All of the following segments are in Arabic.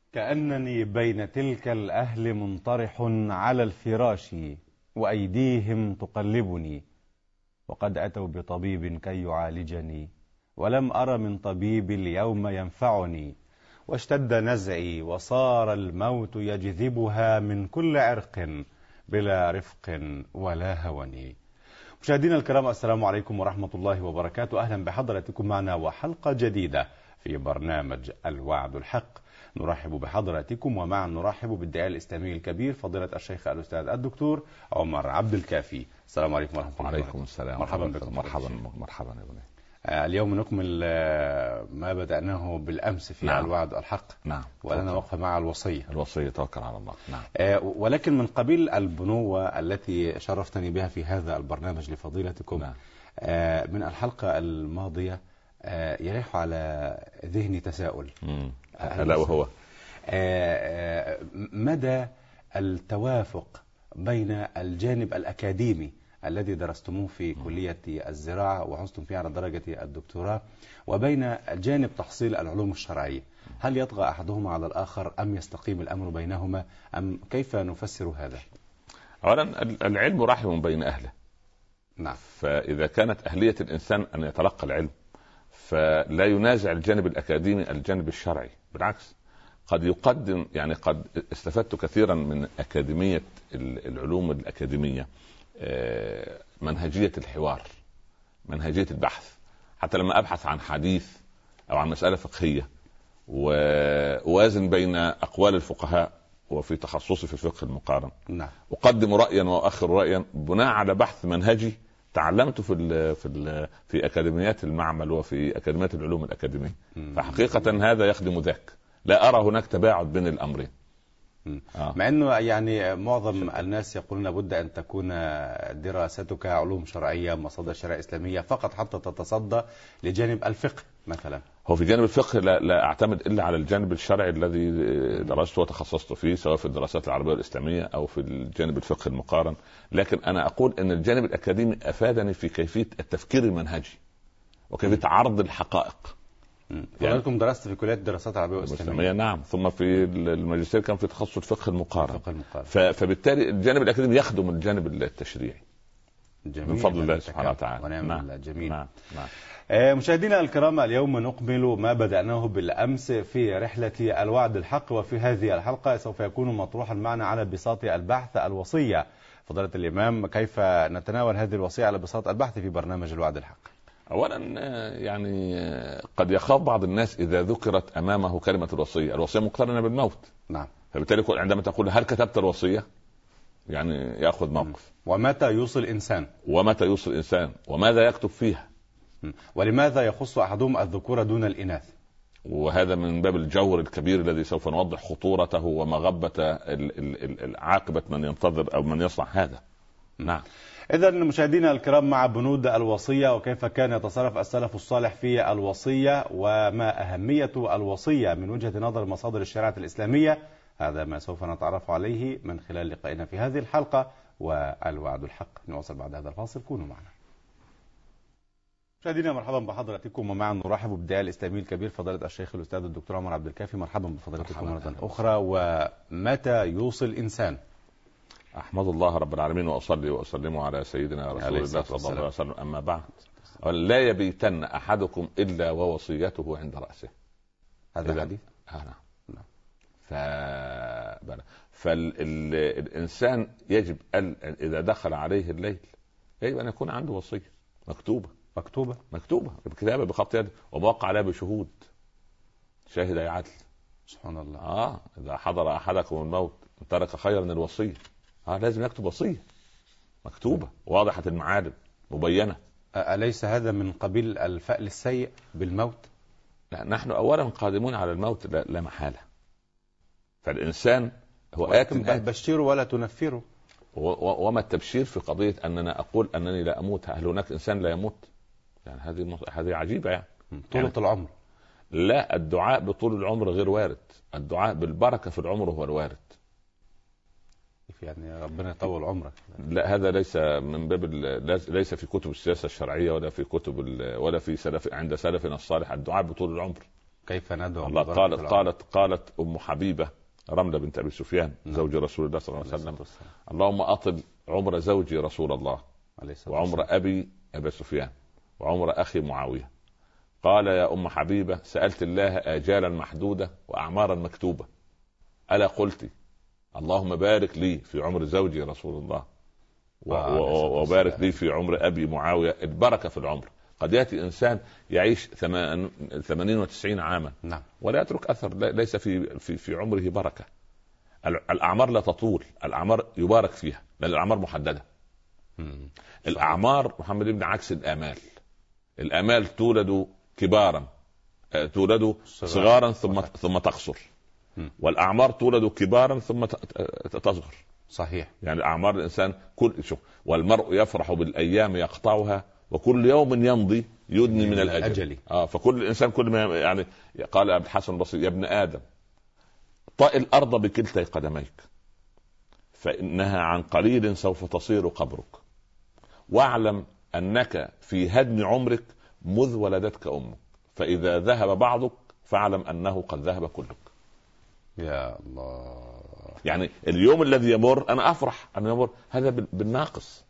كأنني بين تلك الأهل منطرح على الفراش، وأيديهم تقلبني، وقد أتوا بطبيب كي يعالجني، ولم أر من طبيب اليوم ينفعني، واشتد نزعي وصار الموت يجذبها من كل عرق بلا رفق ولا هوني. مشاهدينا الكرام، السلام عليكم ورحمة الله وبركاته. أهلا بحضراتكم معنا وحلقة جديدة في برنامج الوعد الحق. نرحب بحضراتكم، ومعا نرحب بالداعية الإسلامي الكبير فضيلة الشيخ الأستاذ الدكتور عمر عبد الكافي. السلام عليكم ورحمة الله وبركاته. وعليكم السلام. مرحبا بكم. مرحبا يا بني. اليوم نكمل ما بدأناه بالأمس في الوعد الحق. نعم. ولنا وقفة مع الوصية. توكل على الله. نعم. ولكن من قبيل البنوة التي شرفتني بها في هذا البرنامج لفضيلتكم. نعم. من الحلقة الماضية يريح على ذهني تساؤل. ألا وهو مدى التوافق بين الجانب الأكاديمي الذي درستموه في كلية الزراعة وحصلتم فيه على درجة الدكتوراه، وبين جانب تحصيل العلوم الشرعية. هل يطغى أحدهما على الآخر أم يستقيم الأمر بينهما، أم كيف نفسر هذا؟ أولا العلم رحم بين أهله. نعم. فإذا كانت أهلية الإنسان أن يتلقى العلم فلا ينازع الجانب الأكاديمي الجانب الشرعي، بالعكس قد يقدم. يعني قد استفدت كثيرا من أكاديمية العلوم الأكاديمية، منهجية الحوار، منهجية البحث. حتى لما أبحث عن حديث أو عن مسألة فقهية ووازن بين أقوال الفقهاء وفي تخصصي في الفقه المقارن، نعم، أقدم رأيا وأؤخر رأيا بناء على بحث منهجي تعلمت في أكاديميات المعمل وفي أكاديميات العلوم الأكاديمية. فحقيقة هذا يخدم ذاك، لا أرى هناك تباعد بين الأمرين. مع أنه يعني معظم الناس يقولون لابد أن تكون دراستك علوم شرعية مصادر شرعية إسلامية فقط حتى تتصدى لجانب الفقه مثلا. هو في جانب الفقه لا أعتمد إلا على الجانب الشرعي الذي درسته وتخصصت فيه، سواء في الدراسات العربية والإسلامية أو في الجانب الفقه المقارن. لكن أنا أقول أن الجانب الأكاديمي أفادني في كيفية التفكير المنهجي وكيفية عرض الحقائق. يعني لكم درست في كلية الدراسات العربية والإسلامية. نعم. ثم في الماجستير كان في تخصص الفقه المقارن. فبالتالي الجانب الأكاديمي يخدم الجانب التشريعي. جميل. من فضل الله سبحانه وتعالى. ونعم الله. جميل. نعم. مشاهدينا الكرام، اليوم نكمل ما بدأناه بالأمس في رحلة الوعد الحق، وفي هذه الحلقة سوف يكون مطروحا معنا على بساط البحث الوصية. فضيلة الإمام، كيف نتناول هذه الوصية على بساط البحث في برنامج الوعد الحق؟ أولا يعني قد يخاف بعض الناس إذا ذكرت أمامه كلمة الوصية مقترنة بالموت. نعم. فبالتالي عندما تقول هل كتبت الوصية يعني يأخذ موقف. ومتى يوصي الإنسان وماذا يكتب فيها، ولماذا يخص أحدهم الذكور دون الإناث. وهذا من باب الجور الكبير الذي سوف نوضح خطورته ومغبة عاقبة من ينتظر أو من يصنع هذا. نعم. إذن مشاهدينا الكرام، مع بنود الوصية وكيف كان يتصرف السلف الصالح في الوصية وما أهمية الوصية من وجهة نظر مصادر الشريعة الإسلامية، هذا ما سوف نتعرف عليه من خلال لقائنا في هذه الحلقة والوعد الحق. نواصل بعد هذا الفاصل، كونوا معنا. مشاهدينا مرحبا بحضراتكم، ومعا نرحب بالداعية الإسلامي الكبير فضيلة الشيخ الأستاذ الدكتور عمر عبد الكافي. مرحبا بفضيلتكم مرة أخرى. ومتى يوصي الإنسان؟ أحمد الله رب العالمين وأصلي وأسلم على سيدنا رسول الله صلى الله عليه وسلم. أما بعد، لا يبيتن أحدكم إلا ووصيته عند رأسه. هذا الحديث. نعم. فالإنسان يجب إذا دخل عليه الليل يجب أن يكون عنده وصية مكتوبة بكتابة بخط يده وموقع عليها بشهود شاهد عدل. سبحان الله. إذا حضر أحدكم الموت ترك خيرا الوصية. لازم يكتب وصية مكتوبة واضحة المعالم مبينة. أليس هذا من قبيل الفأل السيء بالموت؟ لا، نحن أولا قادمون على الموت لا محالة. فالإنسان هو بشيره ولا تنفره. وما التبشير في قضية أننا أقول أنني لا أموت؟ هل هناك إنسان لا يموت؟ يعني هذه عجيبة. يعني طولة العمر. لا، الدعاء بطول العمر غير وارد. الدعاء بالبركة في العمر هو الوارد. يعني ربنا يطول عمرك. لا، هذا ليس من باب ليس في كتب السياسة الشرعية ولا في كتب ولا في عند سلفنا الصالح الدعاء بطول العمر. كيف ندعو الله قالت أم حبيبة رملة بنت أبي سفيان زوج رسول الله صلى الله عليه وسلم: اللهم أطل عمر زوجي رسول الله، وعمر أبي أبي سفيان، وعمر أخي معاوية. قال: يا أم حبيبة، سألت الله آجالا محدودة وأعمارا مكتوبة، ألا قلت اللهم بارك لي في عمر زوجي رسول الله وبارك لي في عمر أبي معاوية؟ البركة في العمر. قد يأتي إنسان يعيش 80 و90 عاما ولا يترك أثر، ليس في عمره بركة. الأعمار لا تطول، الأعمار يبارك فيها لأن الأعمار محددة. الأعمار محمد ابن عكس الآمال. الآمال تولد كبارا، تولد صغارا ثم تقصر، والأعمار تولد كبارا ثم تصغر. صحيح. يعني الأعمار الإنسان والمرء يفرح بالأيام يقطعها، وكل يوم يمضي يدني من الأجل. فكل إنسان كل ما يعني قال أبو الحسن البصري: يا ابن آدم، طأ الأرض بكلتي قدميك، فإنها عن قليل سوف تصير قبرك، واعلم أنك في هدم عمرك مذ ولدتك أمك، فإذا ذهب بعضك فاعلم أنه قد ذهب كلك. يا الله. يعني اليوم الذي يمر أنا أفرح أن يمر، هذا بالناقص.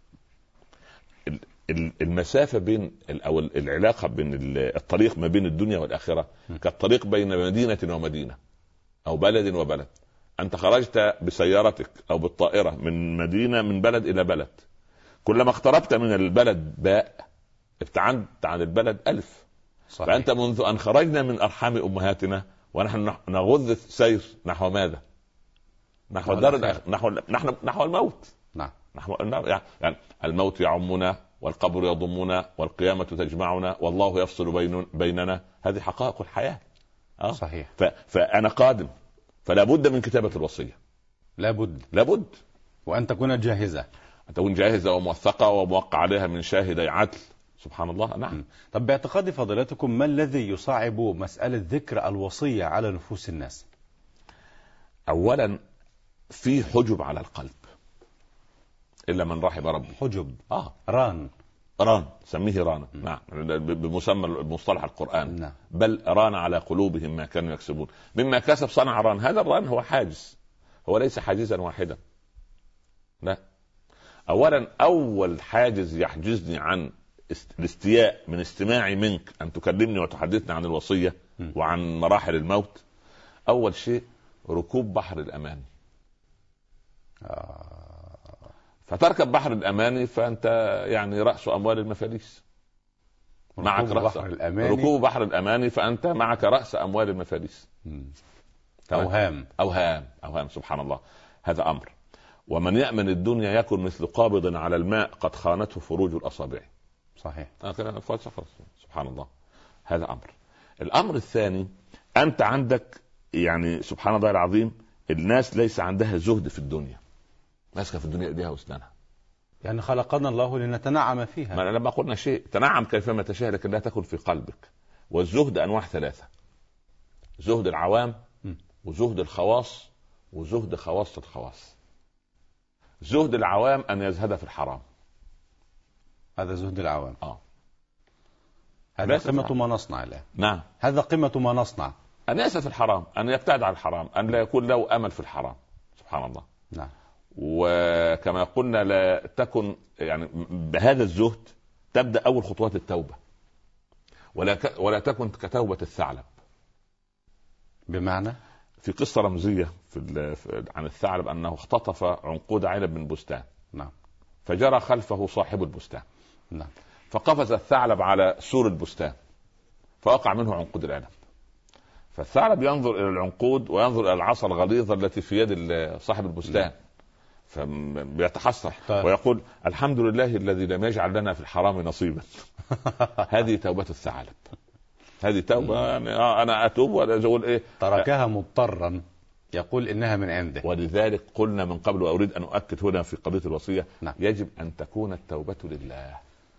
المسافة بين أو العلاقة بين الطريق ما بين الدنيا والآخرة كالطريق بين مدينة ومدينة أو بلد وبلد. أنت خرجت بسيارتك أو بالطائرة من مدينة، من بلد إلى بلد، كلما اقتربت من البلد باء، ابتعدت عن البلد ألف. صحيح. فأنت منذ أن خرجنا من أرحام أمهاتنا ونحن نغذ السير نحو ماذا؟ نحو الدار، نحو الموت. نعم. يعني الموت يعمنا، والقبر يضمنا، والقيامة تجمعنا، والله يفصل بيننا. هذه حقائق الحياة. صحيح. فأنا قادم، فلا بد من كتابة الوصية. لابد وأن تكون جاهزة، أن تكون جاهزة وموثقة وموقع عليها من شاهدي عدل. سبحان الله. نعم. طب باعتقاد فضيلتكم، ما الذي يصعب مسألة ذكر الوصية على نفوس الناس؟ أولا في حجب على القلب، إلا من رحم ربي. حجب. ران سميه رانا. نعم. بمسمى المصطلح القرآن. نعم. بل ران على قلوبهم ما كانوا يكسبون، مما كسب صنع ران. هذا الران هو حاجز، هو ليس حاجزا واحدا. لا، أولا أول حاجز يحجزني عن الاستياء من استماعي منك أن تكلمني وتحدثني عن الوصية وعن مراحل الموت، أول شيء ركوب بحر الأماني. فتركب بحر الأماني فأنت يعني رأس أموال المفاليس. معك رأس ركوب بحر الأماني فأنت معك رأس أموال المفاليس. أوهام. سبحان الله. هذا أمر. ومن يأمن الدنيا يكن مثل قابض على الماء قد خانته فروج الأصابع. صحيح. سبحان الله. هذا أمر. الأمر الثاني، أنت عندك يعني سبحان الله العظيم، الناس ليس عندها زهد في الدنيا، ماسكة في الدنيا ايديها واسنانها. يعني خلقنا الله لنتنعم فيها. ما لما قلنا شيء تنعم كيفما تشاء، لكن لا تكن في قلبك. والزهد أنواع ثلاثة: زهد العوام، وزهد الخواص، وزهد خواص الخواص. زهد العوام أن يزهد في الحرام، هذا زهد العوام. هذا قمة ما نصنع له. نعم. هذا قمة ما نصنع، أن يأسف في الحرام، أن يبتعد عن الحرام، أن لا يكون له أمل في الحرام. سبحان الله. نعم. وكما قلنا لا تكن يعني بهذا الزهد تبدأ أول خطوات التوبة، ولا تكن كتوبة الثعلب. بمعنى في قصة رمزية عن الثعلب أنه اختطف عنقود عنب من بستان. نعم. فجرى خلفه صاحب البستان. نعم. فقفز الثعلب على سور البستان فوقع منه عنقود العنب. فالثعلب ينظر إلى العنقود وينظر إلى العصا الغليظة التي في يد صاحب البستان، فبيتحسر ويقول الحمد لله الذي لم يجعل لنا في الحرام نصيبا. هذه توبة الثعلب. هذه توبة يعني أنا أتوب ولا أقول إيه، تركها مضطرا يقول إنها من عنده. ولذلك قلنا من قبل وأريد أن أؤكد هنا في قضية الوصية. نعم. يجب أن تكون التوبة لله.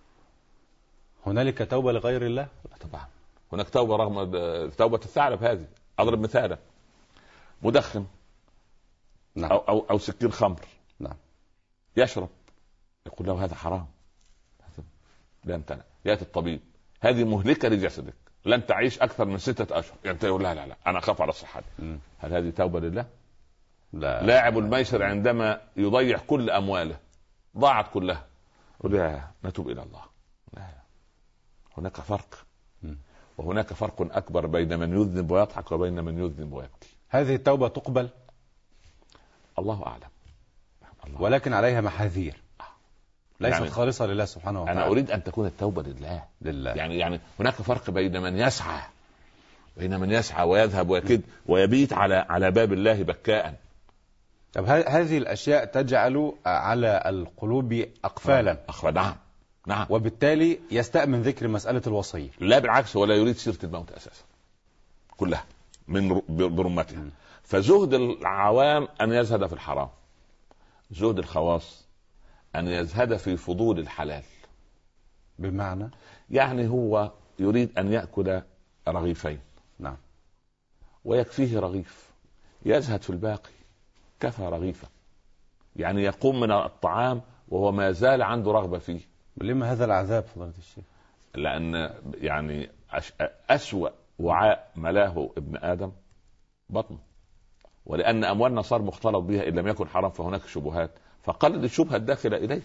هنالك توبة لغير الله؟ طبعا هناك توبة رغم توبة الثعلب. هذه أضرب مثالا: مدخن. نعم. أو سكين خمر. نعم. يشرب، يقول له هذا حرام، لا يمتنع. يأتي الطبيب: هذه مهلكة لجسدك، لن تعيش اكثر من 6 أشهر، يعني تقول لا لا لا انا اخاف على صحتي. هل هذه توبه لله؟ لا. لاعب الميسر عندما يضيع كل امواله ضاعت كلها، قل يا نتوب الى الله. لا. هناك فرق، وهناك فرق اكبر بين من يذنب ويضحك وبين من يذنب ويبكي. هذه التوبه تقبل؟ الله اعلم. الله. ولكن عليها محاذير، ليست يعني خالصة لله سبحانه وتعالى. أنا أريد أن تكون التوبة لله. يعني هناك فرق بين من يسعى ويذهب ويكد ويبيت على باب الله بكاء. طب هذه الأشياء تجعل على القلوب أقفالا. نعم. وبالتالي يستأمن ذكر مسألة الوصية. لا بالعكس، ولا يريد سيرة الموت أساسا كلها من برمتها. فزهد العوام أن يزهد في الحرام، زهد الخواص أن يزهد في فضول الحلال. بمعنى يعني هو يريد أن يأكل رغيفين، نعم، ويكفيه رغيف، يزهد في الباقي، كفى رغيفا. يعني يقوم من الطعام وهو ما زال عنده رغبة فيه. لما هذا العذاب فضيلة الشيخ؟ لأن يعني أسوأ وعاء ملاه ابن آدم بطنه، ولأن أموالنا صار مختلط بها، إن لم يكن حرام فهناك شبهات، فقلل الشبهة الداخلة إليك.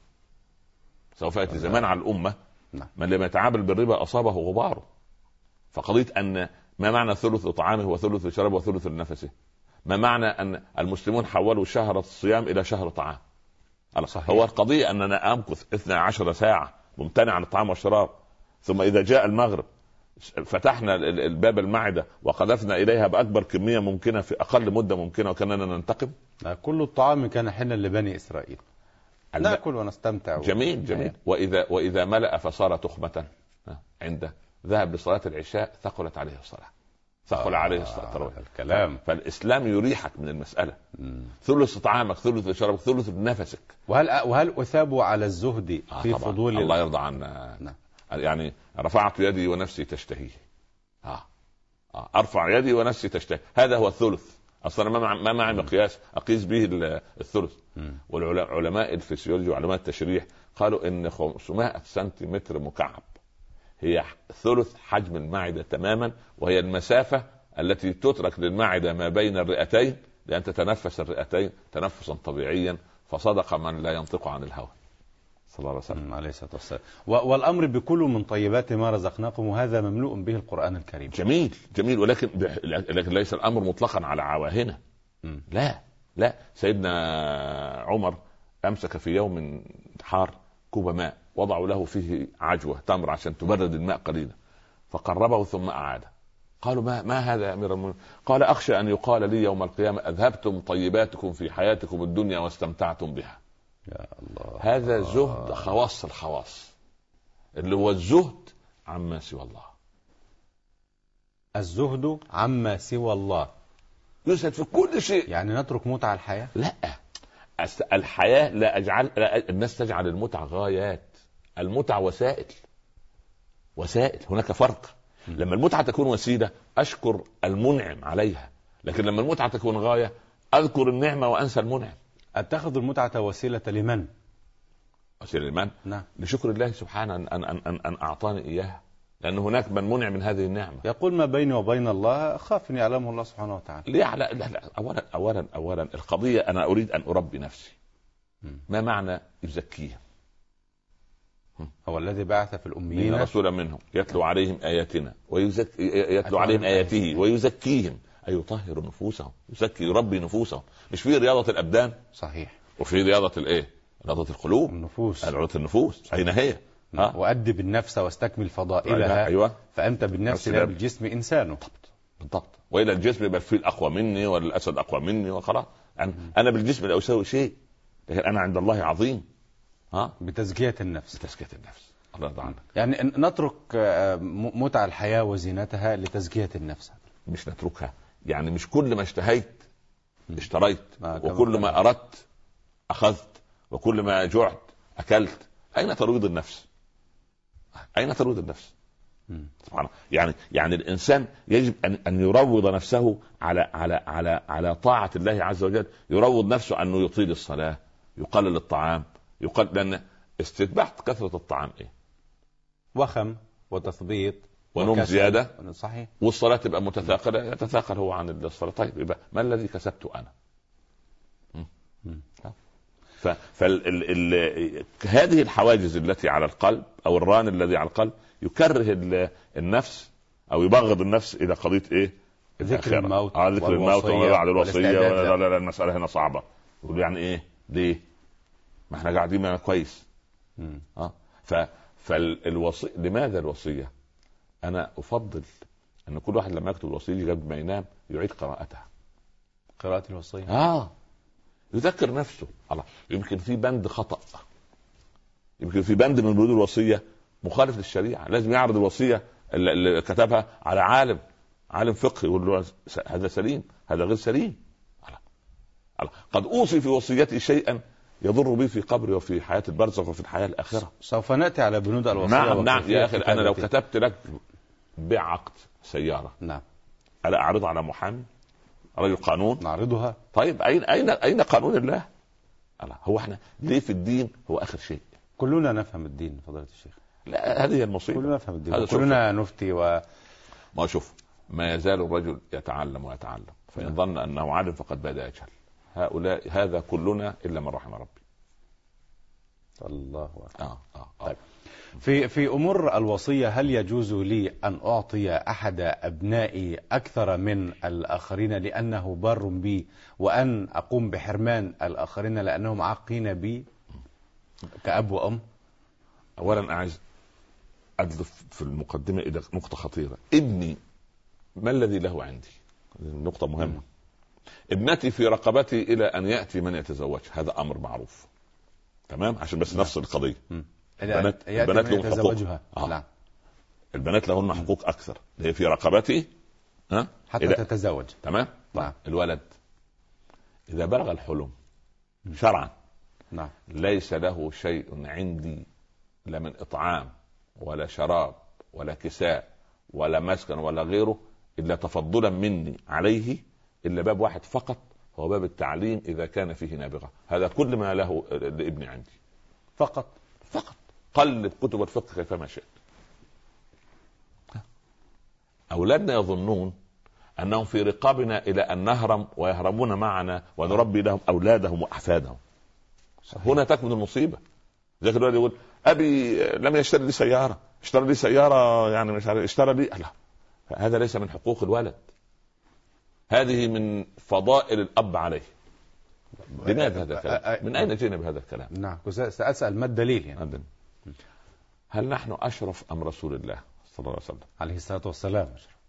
سوف يأتي زمان على الأمة من لم يتعامل بالربا أصابه غباره. فقضية أن ما معنى ثلث طعامه وثلث شرابه وثلث نفسه؟ ما معنى أن المسلمون حولوا شهر الصيام إلى شهر طعام؟ هو القضية أننا أمكث 12 ساعة ممتنع عن الطعام والشراب، ثم إذا جاء المغرب فتحنا الباب المعدة وقذفنا إليها بأكبر كمية ممكنة في أقل مدة ممكنة وكأننا ننتقم. كل الطعام كان حلا لبني إسرائيل، نأكل ونستمتع. جميل. وإذا ملأ فصار تخمة عنده ذهب لصلاة العشاء ثقلت عليه الصلاة، ثقل عليه الصلاة. الكلام. فالإسلام يريحك من المسألة. ثلث طعامك، ثلث شرابك، ثلث نفسك. وهل أثاب على الزهد في فضول؟ الله يرضى عنا. يعني رفعت يدي ونفسي تشتهيه. أرفع يدي ونفسي تشتهي، هذا هو الثلث. أصلا ما معي مقياس أقيس به الثلث. والعلماء الفسيولوجي وعلماء التشريح قالوا إن 500 سنتيمتر مكعب هي ثلث حجم المعدة تماما، وهي المسافة التي تترك للمعدة ما بين الرئتين لأن تتنفس الرئتين تنفسا طبيعيا. فصدق من لا ينطق عن الهوى صلى الله عليه وسلم. عليه الصلاة والسلام. والأمر بكل من طيبات ما رزقناكم، وهذا مملوء به القرآن الكريم. جميل. ولكن ليس الأمر مطلقا على عواهنة. لا. سيدنا عمر أمسك في يوم حار كوب ماء، وضعوا له فيه عجوة تمر عشان تبرد الماء قليلا، فقربه ثم أعاده. قالوا ما هذا يا أمير المؤمنين؟ قال أخشى أن يقال لي يوم القيامة أذهبتم طيباتكم في حياتكم الدنيا واستمتعتم بها. يا الله. هذا زهد خواص الخواص، اللي هو الزهد عما سوى الله. الزهد عما سوى الله، يزهد في كل شيء. يعني نترك متع الحياة؟ لا، الحياة لا الناس تجعل المتع غايات. المتع وسائل. هناك فرق. لما المتعة تكون وسيلة أشكر المنعم عليها، لكن لما المتعة تكون غاية أذكر النعمة وأنسى المنعم. أتخذ المتعة وسيلة لمن؟ وسيلة لمن؟ نعم. لشكر الله سبحانه أن أعطاني إياها، لأن هناك من منع من هذه النعمة. يقول ما بيني وبين الله خاف يعلمه الله سبحانه وتعالى. لا. أولا القضية أنا أريد أن أربي نفسي. ما معنى يزكيهم؟ هو الذي بعث في الأميين رسولا منهم يتلو عليهم آياتنا يتلو عليهم آياته ويزكيهم، أي يطهر نفوسهم، يزكي يربي نفوسهم. مش في رياضة الأبدان؟ صحيح. وفي رياضة رياضة القلوب، النفوس. أين هي؟ وأدب النفس واستكمل فضائلها. أيوة. فأنت بالنفس لا بالجسم إنسان. بالضبط. وإلى الجسم يبقى في الأقوى مني ولا الأسد أقوى مني وخلاص. أنا بالجسم لا أسوي شيء، لكن أنا عند الله عظيم. بتزكية النفس. الله يرضى عنك. يعني نترك متع الحياة وزينتها لتزكية النفس. مش نتركها، يعني مش كل ما اشتهيت اشتريت، وكل ما أردت أخذت، وكل ما جعت أكلت. أين ترويض النفس؟ سبحان الله. يعني الإنسان يجب أن يروض نفسه على طاعة الله عز وجل. يروض نفسه أنه يطيل الصلاة، يقلل الطعام، لأن استتباع كثرة الطعام وخم وتثبيط ونوم زياده، صحيح، والصلاه تبقى متثاقله، يتثاقل هو عن الصلاه. طيب يبقى ما الذي كسبته انا؟ هذه الحواجز التي على القلب او الران الذي على القلب يكره النفس او يبغض النفس الى قضيه ايه؟ ذكر الموت، ذكر الموت وما بعد الوصيه. لا المساله هنا صعبه. يقول يعني ايه؟ ليه؟ ما احنا قاعدين كويس. فالوصيه، لماذا الوصيه؟ انا افضل ان كل واحد لما يكتب الوصيه قبل ما ينام يعيد قراءتها، قراءه الوصيه، يذكر نفسه. الله، يمكن في بند خطأ، يمكن في بند من بنود الوصية مخالف للشريعة، لازم يعرض الوصية اللي كتبها على عالم فقه يقول له هذا سليم، هذا غير سليم. الله. قد أوصي في وصيتي شيئا يضر بي في قبري وفي حياة البرزخ وفي الحياة الآخرة. سوف نأتي على بنود الوصية. نعم يا أخي، أنا لو كتبت لك بيع عقد سيارة، نعم، ألا أعرضها على محامي رجل قانون؟ نعرضها. طيب أين قانون الله؟ هو احنا ليه في الدين هو اخر شيء؟ كلنا نفهم الدين فضيلة الشيخ. لا، هذه المصيبة. كلنا نفهم الدين، كلنا نفتي ما شوف، ما يزال الرجل يتعلم ويتعلم، فإن ظن أنه عالم فقد بدا يجهل. هذا كلنا إلا من رحم ربي. الله أكبر. طيب. في أمور الوصية، هل يجوز لي أن أعطي أحد أبنائي أكثر من الآخرين لأنه بار بي، وأن أقوم بحرمان الآخرين لأنهم عاقين بي كأب وأم؟ أولا أعز أضيف في المقدمة إلى نقطة خطيرة. ابني ما الذي له عندي؟ نقطة مهمة. ابنتي في رقبتي إلى أن يأتي من يتزوج، هذا أمر معروف، تمام، عشان بس نفس القضية. البنات لهم حقوق. نعم. البنات لهن حقوق أكثر، هي في رقبتي حتى تتزوج، تمام. نعم. الولد إذا بلغ الحلم شرعا، نعم، ليس له شيء عندي، لا من إطعام ولا شراب ولا كساء ولا مسكن ولا غيره، إلا تفضلا مني عليه، إلا باب واحد فقط، هو باب التعليم إذا كان فيه نابغة. هذا كل ما له لابني عندي، فقط. قلب كتب الفقه كيفما شئت. أولادنا يظنون أنهم في رقابنا إلى أن نهرم ويهرمون معنا ونربي لهم أولادهم وأحفادهم. هنا تكمن المصيبة. ذاك الولد يقول أبي لم يشتري لي سيارة، اشترى لي سيارة يعني مش عارف اشترى لي. لا، هذا ليس من حقوق الولد، هذه من فضائل الأب عليه. لماذا هذا الكلام؟ من أين جئنا بهذا الكلام؟ نعم، سأسأل ما الدليل يعني؟ هل نحن أشرف أم رسول الله صلى الله عليه وسلم عليه الصلاة والسلام؟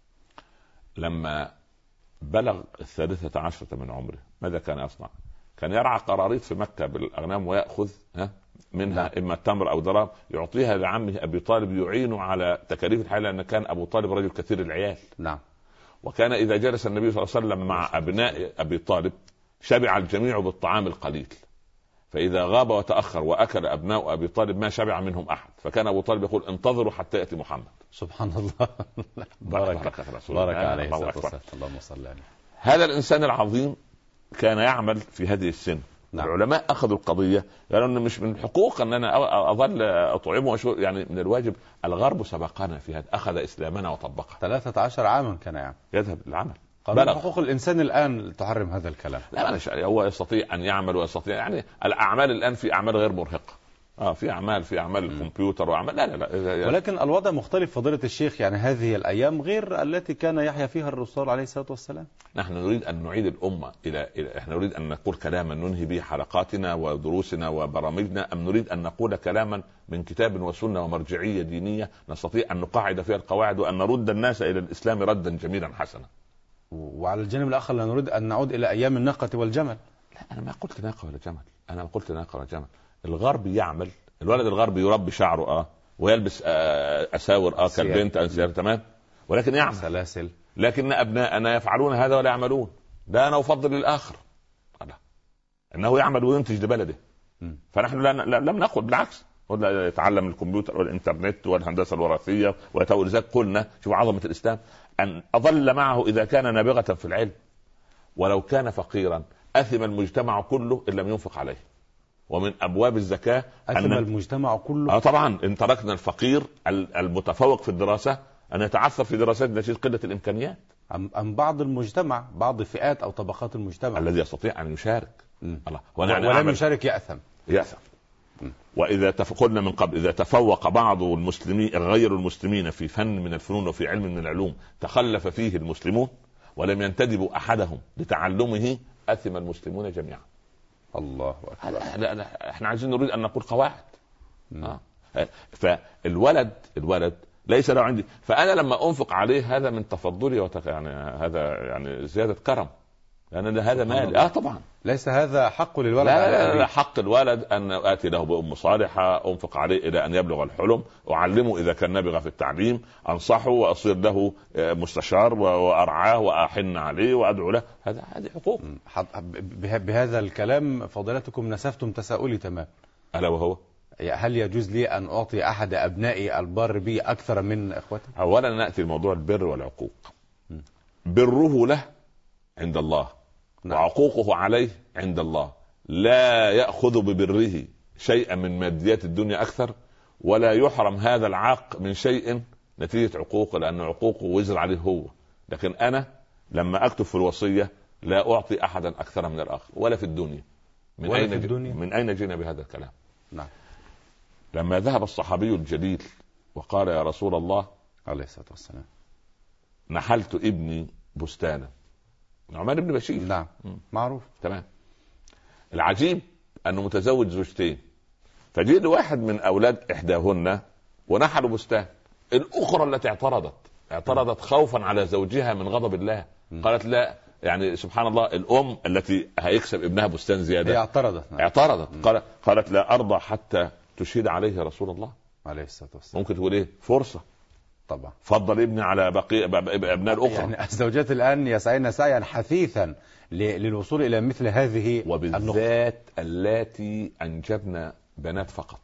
لما بلغ 13 من عمره ماذا كان يصنع؟ كان يرعى قراريط في مكة بالأغنام ويأخذ منها إما التمر أو درهم يعطيها لعمه أبي طالب يعينه على تكاليف الحياة، لأن كان أبو طالب رجل كثير العيال. نعم. وكان إذا جلس النبي صلى الله عليه وسلم مع أبناء أبي طالب شبع الجميع بالطعام القليل، فإذا غاب وتأخر وأكل أبناء أبي طالب ما شبع منهم أحد، فكان أبو طالب يقول انتظروا حتى يأتي محمد. سبحان الله. بارك عليه الصلاة والسلام. اللهم صل عليه. هذا الإنسان العظيم كان يعمل في هذه السن. نعم. العلماء أخذوا القضية قالوا أنه مش من الحقوق أن أنا أظل أطعمه يعني من الواجب. الغرب سبقنا في هذا، أخذ إسلامنا وطبقه. 13 عاما كان يذهب العمل. قانون حقوق الإنسان الآن تحرم هذا الكلام. لا، هو يستطيع أن يعمل ويستطيع يعني الأعمال الآن في أعمال غير مرهقة. في أعمال الكمبيوتر وأعمال لا. ولكن الوضع مختلف فضيلة الشيخ، يعني هذه الأيام غير التي كان يحيا فيها الرسول عليه الصلاة والسلام. نحن نريد أن نعيد الأمة إحنا نريد أن نقول كلاما ننهي به حلقاتنا ودروسنا وبرامجنا، أم نريد أن نقول كلاما من كتاب وسنة ومرجعية دينية نستطيع أن نقاعد فيها القواعد وأن نرد الناس إلى الإسلام ردا جميلا حسنا. وعلى الجانب الآخر لا نريد أن نعود إلى أيام الناقة والجمل. لا، أنا ما قلت ناقة ولا جمل، أنا قلت ناقة ولا جمل. الغرب يعمل، الولد الغربي يربي شعره ويلبس أساور كالبنت تمام، ولكن يعمل سلاسل. لكن أبناءنا يفعلون هذا ولا يعملون. ده أنا أفضل للآخر أنه يعمل وينتج لبلده. فنحن لم نقل، بالعكس قلنا يتعلم الكمبيوتر والإنترنت والهندسة الوراثية ولذلك قلنا شوف عظمة الإسلام أن أظل معه إذا كان نابغة في العلم، ولو كان فقيرا أثم المجتمع كله إن لم ينفق عليه. ومن أبواب الزكاة أثم المجتمع كله. طبعا إن تركنا الفقير المتفوق في الدراسة ان يتعثر في دراسات نتيجه قله الامكانيات، أم بعض المجتمع، بعض فئات أو طبقات المجتمع الذي يستطيع ان يشارك. الله. ولم يشارك يأثم. واذا قلنا من قبل، اذا تفوق بعض المسلمين غير المسلمين في فن من الفنون وفي علم من العلوم تخلف فيه المسلمون ولم ينتدبوا احدهم لتعلمه، اثم المسلمون جميعا. الله أكبر. احنا عايزين نريد ان نقول قواعد. فالولد ليس له عندي، فانا لما انفق عليه هذا من تفضلي يعني هذا يعني زياده كرم، لان هذا مال. طبعا ليس هذا حق للولد. لا حق الولد ان اتي له بام صالحه، انفق عليه الى ان يبلغ الحلم، اعلمه اذا كان نابغ في التعليم، انصحه واصير له مستشار وارعاه واحن عليه وادعو له. هذه حقوق. بهذا الكلام فضيلتكم نسفتم تساؤلي تمام، الا وهو هل يجوز لي ان اعطي احد ابنائي البر بي اكثر من اخوته؟ اولا ناتي لموضوع البر والعقوق. بره له عند الله، وعقوقه عليه عند الله. لا يأخذ ببره شيئا من ماديات الدنيا أكثر، ولا يحرم هذا العاق من شيء نتيجة عقوقه، لأن عقوقه وزر عليه هو. لكن أنا لما أكتب في الوصية لا أعطي أحدا أكثر من الآخر، ولا في الدنيا. من أين جينا بهذا الكلام؟ نعم. لما ذهب الصحابي الجليل وقال يا رسول الله عليه الصلاة والسلام نحلت ابني بستانا، نعمان بن بشير. نعم معروف تمام. العجيب انه متزوج زوجتين، فجاء له واحد من اولاد احداهن ونحلوا بستان، الاخرى التي اعترضت خوفا على زوجها من غضب الله. قالت لا، يعني سبحان الله، الام التي هيكسب ابنها بستان زياده هي اعترضت. قالت لا ارضى حتى تشهد عليه رسول الله عليه الصلاه والسلام. ممكن تقول ايه؟ فرصه طبعا، فضل ابني على باقي ابناء الاخرى. يعني الزوجات الان يسعين سعيا حثيثا للوصول الى مثل هذه، وبالذات اللاتي انجبن بنات فقط.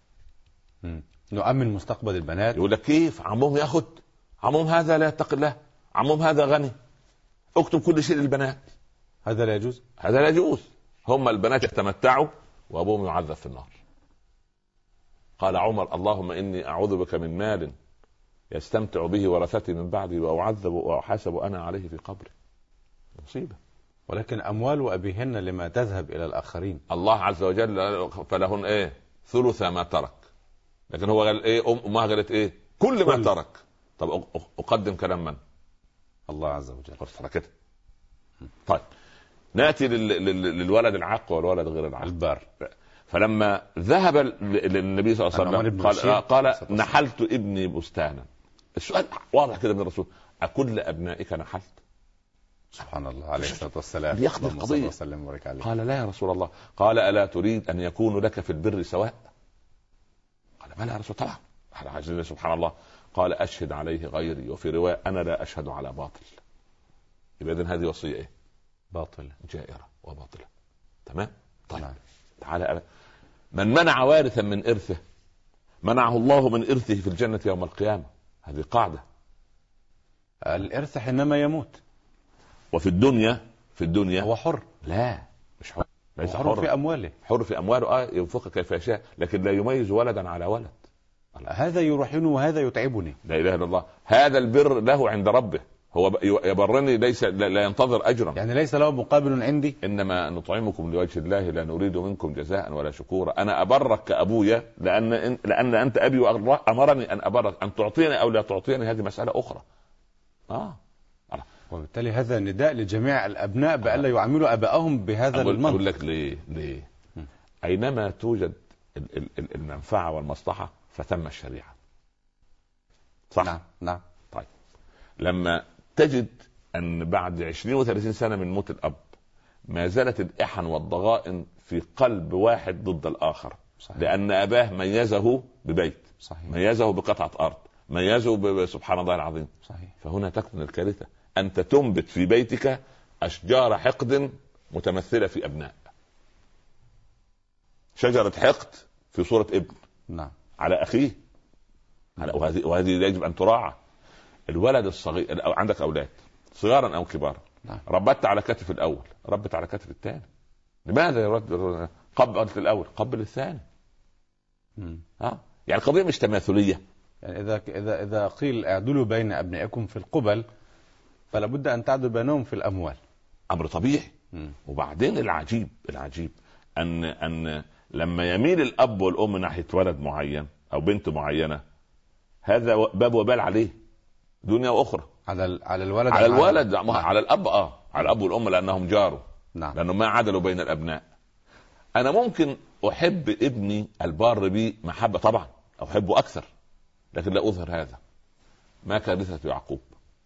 نؤمن مستقبل البنات. يقول لك كيف عمهم ياخد؟ عمهم هذا لا يتقي الله، عمهم هذا غني، اكتب كل شيء للبنات. هذا لا يجوز. هذا لا يجوز. هم البنات يتمتعوا وابوهم يعذب في النار. قال عمر اللهم اني اعوذ بك من مال يستمتع به ورثتي من بعدي واعذب واحاسب انا عليه في قبري. مصيبه. ولكن اموال ابيهن لما تذهب الى الاخرين. الله عز وجل فلهن ايه؟ ثلث ما ترك. لكن هو قال ايه؟ امها قالت ايه؟ كل ما ترك. طب اقدم كلام من؟ الله عز وجل. كده. طيب ناتي للولد العاق والولد غير العاق البار. فلما ذهب للنبي صلى الله عليه وسلم قال نحلت ابني بستانا. السؤال واضح كده من الرسول: أكل أبنائك نحلت؟ سبحان الله عليه الصلاة والسلام. يقضي القضية. قال لا يا رسول الله. قال ألا تريد أن يكون لك في البر سواء؟ قال بلى يا رسول طبعا. سبحان الله. قال أشهد عليه غيري، وفي رواية أنا لا أشهد على باطل. يبقى إذن هذه وصية إيه؟ باطل، جائرة وباطلة. تمام. طيب نعم. تعالى من منع وارثا من إرثه منعه الله من إرثه في الجنة يوم القيامة. هذه قاعدة. الإرث حينما يموت. وفي الدنيا هو حر. لا مش حر. ليس حر في أمواله. حر في أمواله ينفق كيف يشاء، لكن لا يميز ولدا على ولد. هذا يرحني وهذا يتعبني. لا إله إلا الله. هذا البر له عند ربه، هو يبرني، ليس لا ينتظر أجرا، يعني ليس له مقابل عندي. إنما نطعمكم لوجه الله لا نريد منكم جزاء ولا شكورا. أنا أبرك كأبويا لأن أنت أبي وأمرني أن أبرك. أن تعطيني أو لا تعطيني هذه مسألة أخرى. وبالتالي هذا نداء لجميع الأبناء بألا يعاملوا أبائهم بهذا المنطق. أقول لك ليه؟ أينما توجد المنفعة والمصلحة فثم الشريعة. صح؟ نعم. طيب لما تجد أن بعد 20 و30 سنة من موت الأب ما زالت الإحن والضغائن في قلب واحد ضد الآخر. صحيح. لأن أباه ميزه ببيت. صحيح. ميزه بقطعة أرض، ميزه سبحان الله العظيم. صحيح. فهنا تكمن الكارثة. أنت تنبت في بيتك أشجار حقد متمثلة في أبناء. شجرة حقد في صورة ابن. نعم. على أخيه. وهذه يجب أن تراعى. الولد الصغير، أو عندك أولاد صغارا أو كبارا. نعم. ربت على كتف الأول، ربت على كتف الثاني. لماذا يرد؟ قبل الأول قبل الثاني. يعني القضية مش تماثلية. يعني إذا قيل اعدلوا بين أبنائكم في القبل فلا بد أن تعدل بينهم في الأموال. أمر طبيعي. وبعدين العجيب أن لما يميل الأب والأم ناحية ولد معين أو بنت معينة، هذا باب وبال عليه دنيا وأخرى. على الولد على الولد على الأب على الأب والأم لأنهم جاروا. نعم. لأنهم ما عدلوا بين الأبناء. أنا ممكن أحب ابني البار بي محبة طبعا، أحبه أكثر، لكن لا أظهر هذا. ما كارثة يعقوب؟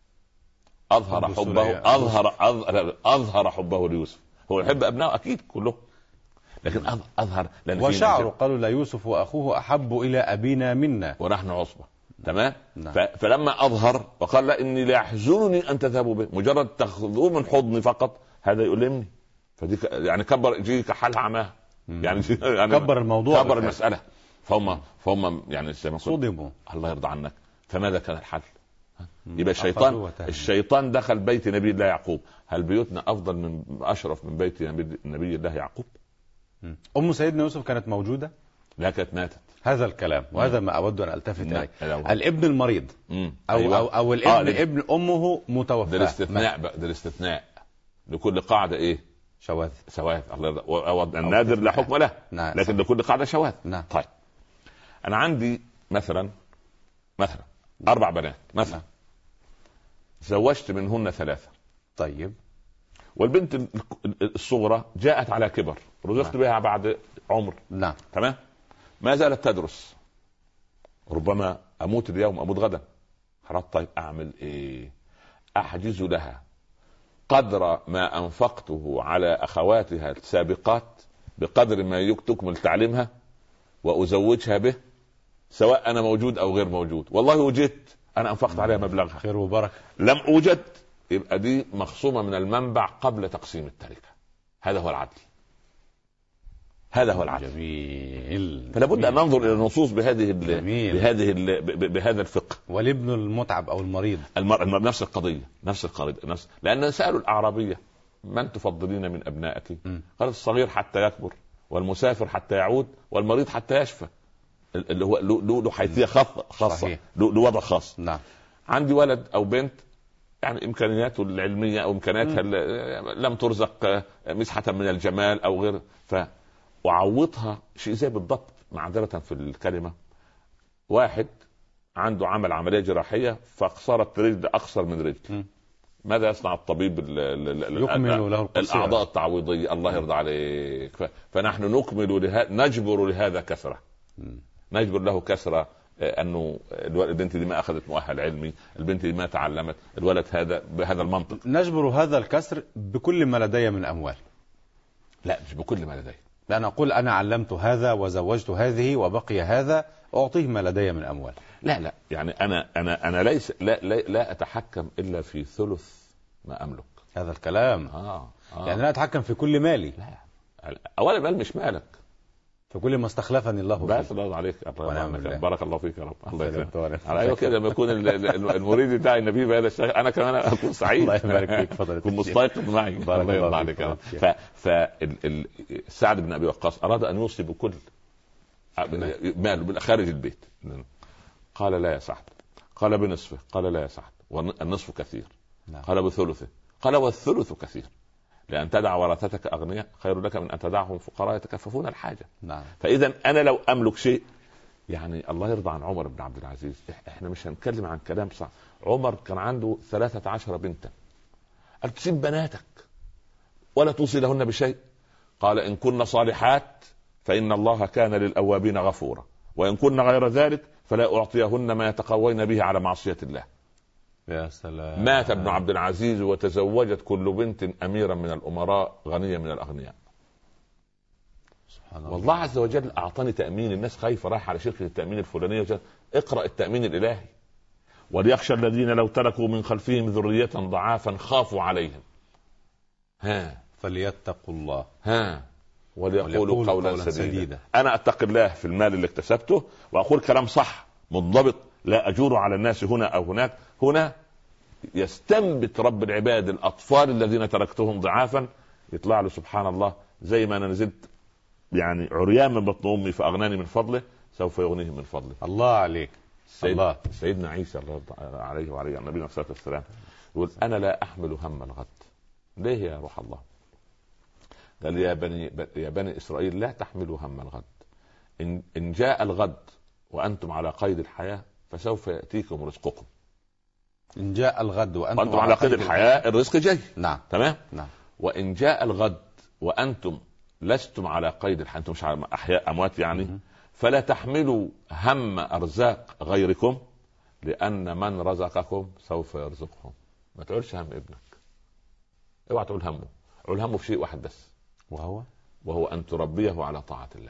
أظهر حبه ليوسف. هو يحب أبنائه أكيد كله، لكن أظهر. وشعروا قالوا لا يوسف وأخوه أحب إلى أبينا منا ونحن عصبة. تمام. نعم. فلما أظهر وقال لا إني لا يحزنني أن تذهبوا به، مجرد تأخذوه من حضني فقط هذا يؤلمني. فدي يعني كبر يجي كحال عماه يعني كبر الموضوع، كبر المسألة. فهم يعني صدموا. الله يرضى عنك. فماذا كان الحل؟ يبقى الشيطان دخل بيت نبي الله يعقوب. هل بيوتنا أفضل من أشرف من بيت نبي الله يعقوب؟ أم سيدنا يوسف كانت موجودة؟ لا، كانت ماتت. هذا الكلام وهذا ما أود أن ألتفت إليه. الابن المريض أو الابن ابن أمه متوفى. ده الاستثناء لكل قاعدة إيه؟ شواذ. الله يرضى. النادر لا حكم له. نعم. لكن لكل قاعدة شواذ. نعم. طيب أنا عندي مثلا 4 بنات مثلا. زوجت منهن 3. طيب. والبنت الصغرى جاءت على كبر، رزقت بها بعد عمر. نعم. تمام. ما زالت تدرس. ربما أموت اليوم أموت غدا. خلاص. طيب أعمل إيه؟ أحجز لها قدر ما أنفقته على أخواتها السابقات بقدر ما تكمل تعليمها، وأزوجها به سواء أنا موجود أو غير موجود. والله وجدت أنا أنفقت عليها مبلغها، خير وبركة. لم أوجد يبقى دي مخصومة من المنبع قبل تقسيم التركة. هذا هو العدل. جميل. فلا بد أن ننظر إلى النصوص بهذا الفقه. والابن المتعب أو المريض نفس القضية. لأن سألوا الأعرابية من تفضلين من أبنائك؟ قالت الصغير حتى يكبر، والمسافر حتى يعود، والمريض حتى يشفى. اللي هو له حيثية خاصة، له وضع خاص. نعم. عندي ولد أو بنت يعني إمكانياته العلمية أو إمكانياتها لم ترزق مسحة من الجمال أو غير، وعوضها شيء زي بالضبط معذرة في الكلمة. واحد عنده عملية جراحية فاقصرت رجل أقصر من رجل. ماذا يصنع الطبيب؟ يكمل له الأعضاء التعويضية. الله يرضى عليك. فنحن نجبر لهذا كسرة. نجبر له كسرة أنه البنت دي ما أخذت مؤهل علمي، البنت دي ما تعلمت، الولد هذا بهذا المنطق. نجبر هذا الكسر بكل ما لدي من أموال. لا، مش بكل ما لدي. لأن أقول أنا علمت هذا وزوجت هذه وبقي هذا، أعطيه ما لدي من أموال. لا يعني أنا ليس لا أتحكم إلا في ثلث ما أملك. هذا الكلام. يعني لا أتحكم في كل مالي. لا، أولا مال مش مالك، في كل ما استخلفني الله فيه. بس الله عليك. بارك الله فيك يا رب. الله يكرمك. ايوه كده لما يكون المريد بتاعي النبي بهذا الشيء انا كمان اكون سعيد. الله يبارك فيك. فضل كن مستيقظ معي. الله يرضى عليك يا رب. فسعد بن ابي وقاص اراد ان يوصي بكل ماله خارج البيت. قال لا يا سعد. قال بنصفه. قال لا يا سعد، والنصف كثير. قال بثلثه. قال والثلث كثير، لأن تدع ورثتك أغنياء خير لك من أن تدعهم فقراء يتكففون الحاجة. نعم. فإذا أنا لو أملك شيء، يعني الله يرضى عن عمر بن عبد العزيز. إحنا مش هنتكلم عن كلام صح. عمر كان عنده 13 بنتا. قال تسيب بناتك ولا توصي لهن بشيء؟ قال إن كن صالحات فإن الله كان للأوابين غفورا، وإن كن غير ذلك فلا أعطيهن ما يتقوين به على معصية الله. يا سلام. مات ابن عبد العزيز وتزوجت كل بنت أميرا من الأمراء غنيا من الأغنياء. سبحان الله. والله عز وجل أعطاني تأمين. الناس خايفة رايح على شركة التأمين الفلانية، اقرأ التأمين الإلهي. وليخشى الذين لو تركوا من خلفهم ذرية ضعافا خافوا عليهم فليتقوا الله وليقولوا قولا سديدا. أنا أتقي الله في المال اللي اكتسبته وأقول كلام صح منضبط، لا أجور على الناس هنا أو هناك. هنا يستنبت رب العباد الأطفال الذين تركتهم ضعافا، يطلع له سبحان الله زي ما أنا نزلت يعني عريان من بطن أمي فأغناني من فضله، سوف يغنيه من فضله. الله عليك. سيدنا عيسى الله عليه وعلى النبي الصلاة والسلام يقول أنا لا أحمل هم الغد. ليه يا روح الله؟ قال يا بني إسرائيل لا تحملوا هم الغد، إن جاء الغد وأنتم على قيد الحياة فسوف يأتيكم رزقكم. إن جاء الغد وأنتم على قيد الحياة الرزق جاي. نعم. تمام. نعم. وإن جاء الغد وأنتم لستم على قيد الحياة، أنتم مش أحياء أموات يعني، فلا تحملوا هم أرزاق غيركم لأن من رزقكم سوف يرزقهم. ما تقولش هم ابنك، اوعى تقول همه، قول همه في شيء واحد بس، وهو أن تربيه على طاعة الله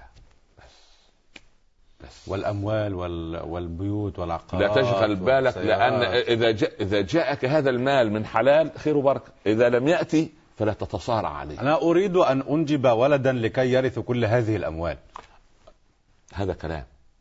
بس. والأموال والبيوت والعقارات لا تشغل بالك، لأن إذا جاءك هذا المال من حلال خير وبركة، إذا لم يأتي فلا تتصارع عليه. أنا أريد أن أنجب ولدا لكي يرث كل هذه الأموال. هذا كلام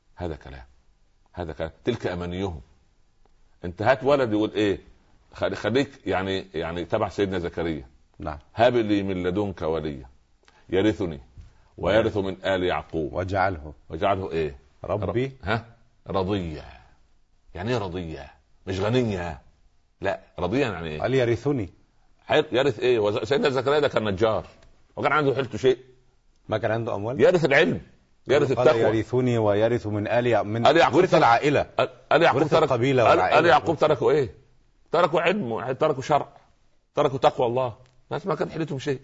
تلك أمانيهم. انت هات ولد يقول ايه، خليك يعني تبع سيدنا زكريا. نعم. هب لي من لدنك وليا يرثني ويرث من آل يعقوب واجعله ايه ربي رضيا. يعني ايه رضيا؟ مش غنية، لا رضيا يعني ايه؟ قال يرثني. يرث ايه؟ سيدنا زكريا ده كان نجار وكان عنده حيلته شيء، ما كان عنده اموال. يرث العلم، يرث التقوى. يرثني ويرث من آل يعقوب، ورث العائلة، آل يعقوب ترك القبيلة والعائلة. آل يعقوب تركوا ايه؟ تركوا علم، تركوا شرع، تركوا تقوى الله، بس ما كان حيلتهم شيء،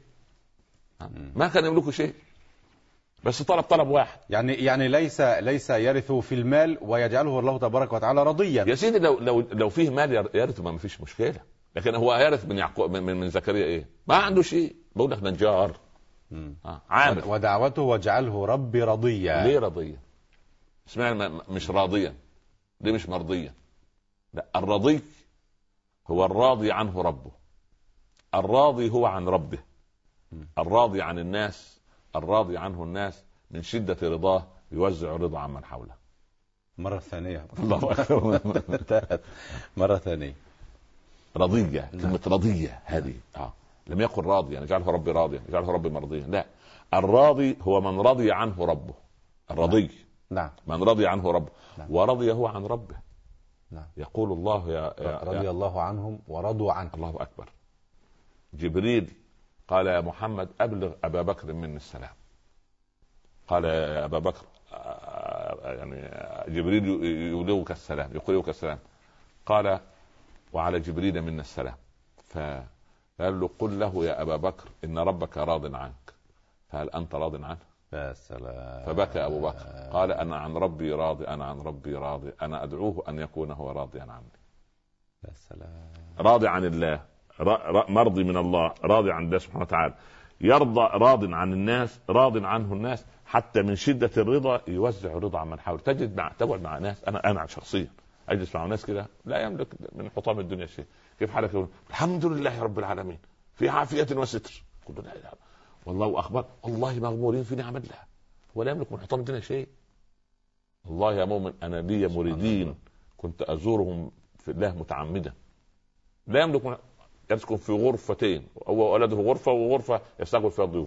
ما كان يملكوا شيء، بس طلب واحد. يعني ليس يرث في المال ويجعله الله تبارك وتعالى رضيا. يا سيدي لو فيه مال يرث ما فيش مشكلة، لكن هو يرث من يعقوب من زكريا ايه؟ ما عنده شيء، بقول لك نجار عامل. ودعوته واجعله ربي رضيا. ليه رضيا؟ اسمعني، مش راضيا، ليه مش مرضيا؟ لا، الرضي هو الراضي عنه ربه، الراضي هو عن ربه، الراضي عن الناس، الراضي عنه الناس من شدة رضاه يوزع رضا عن من حوله. مرة ثانية. الله أكبر. مرة ثانية. رضية، كلمة رضية هذه لم يقل راضيا يعني جعله ربي راضيا، جعله ربي مرضيا، لا، الراضي هو من رضي عنه ربه، الرضي نعم من رضي عنه ربه. نعم. ورضي هو عن ربه. نعم. يقول الله رضي الله عنهم ورضوا عنه. الله أكبر. جبريل قال يا محمد أبلغ أبا بكر مني السلام. قال يا أبا بكر، يعني جبريل يبلغك السلام، يقولك السلام. قال وعلى جبريل منا السلام. فقال له قل له يا أبا بكر إن ربك راض عنك، فهل أنت راض عنه؟ يا سلام. فبكى أبو بكر قال أنا عن ربي راضي، أنا عن ربي راضي، أنا أدعوه أن يكون هو راضيا عني. يا سلام. راضي عن الله، مرضي من الله، راضي عن الله سبحانه وتعالى، يرضى، راض عن الناس، راض عنه الناس، حتى من شدة الرضا يوزع رضا عن من حاول. تقعد مع ناس، أنا شخصيا أجلس مع ناس كده لا يملك من حطام الدنيا شيء، كيف حالك؟ يقول الحمد لله رب العالمين في عافية وستر. قلت لا إله والله أخبر، والله مغمورين في نعم الله، ولا يملك من حطام الدنيا شيء. الله يا مؤمن أنا لي مريدين كنت أزورهم في الله متعمدا، لا يملك يسكن في غرفتين، هو ولده غرفة وغرفة يستقبل فيها الضيوف.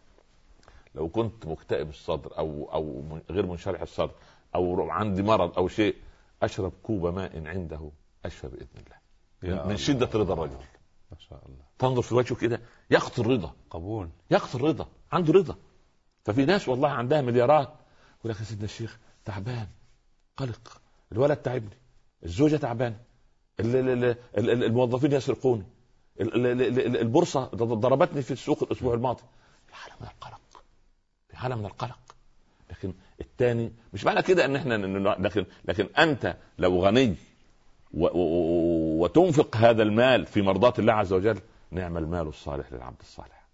لو كنت مكتئب الصدر أو غير منشرح الصدر أو عندي مرض أو شيء، أشرب كوب ماء عنده أشفى بإذن الله من شدة رضا الرجل. ما شاء الله. تنظر في وجهه كده يقتل الرضا، قبول، يقتل الرضا، عنده رضا. ففي ناس والله عندها مليارات يقول لك يا سيدنا الشيخ تعبان، قلق، الولد تعبني، الزوجة تعبان، الموظفين يسرقوني، البورصة ضربتني في السوق الأسبوع الماضي. في حالة من القلق، في حالة من القلق. لكن الثاني مش معنى كده ان احنا لكن انت لو غني وتنفق هذا المال في مرضاة الله عز وجل، نعم المال الصالح للعبد الصالح.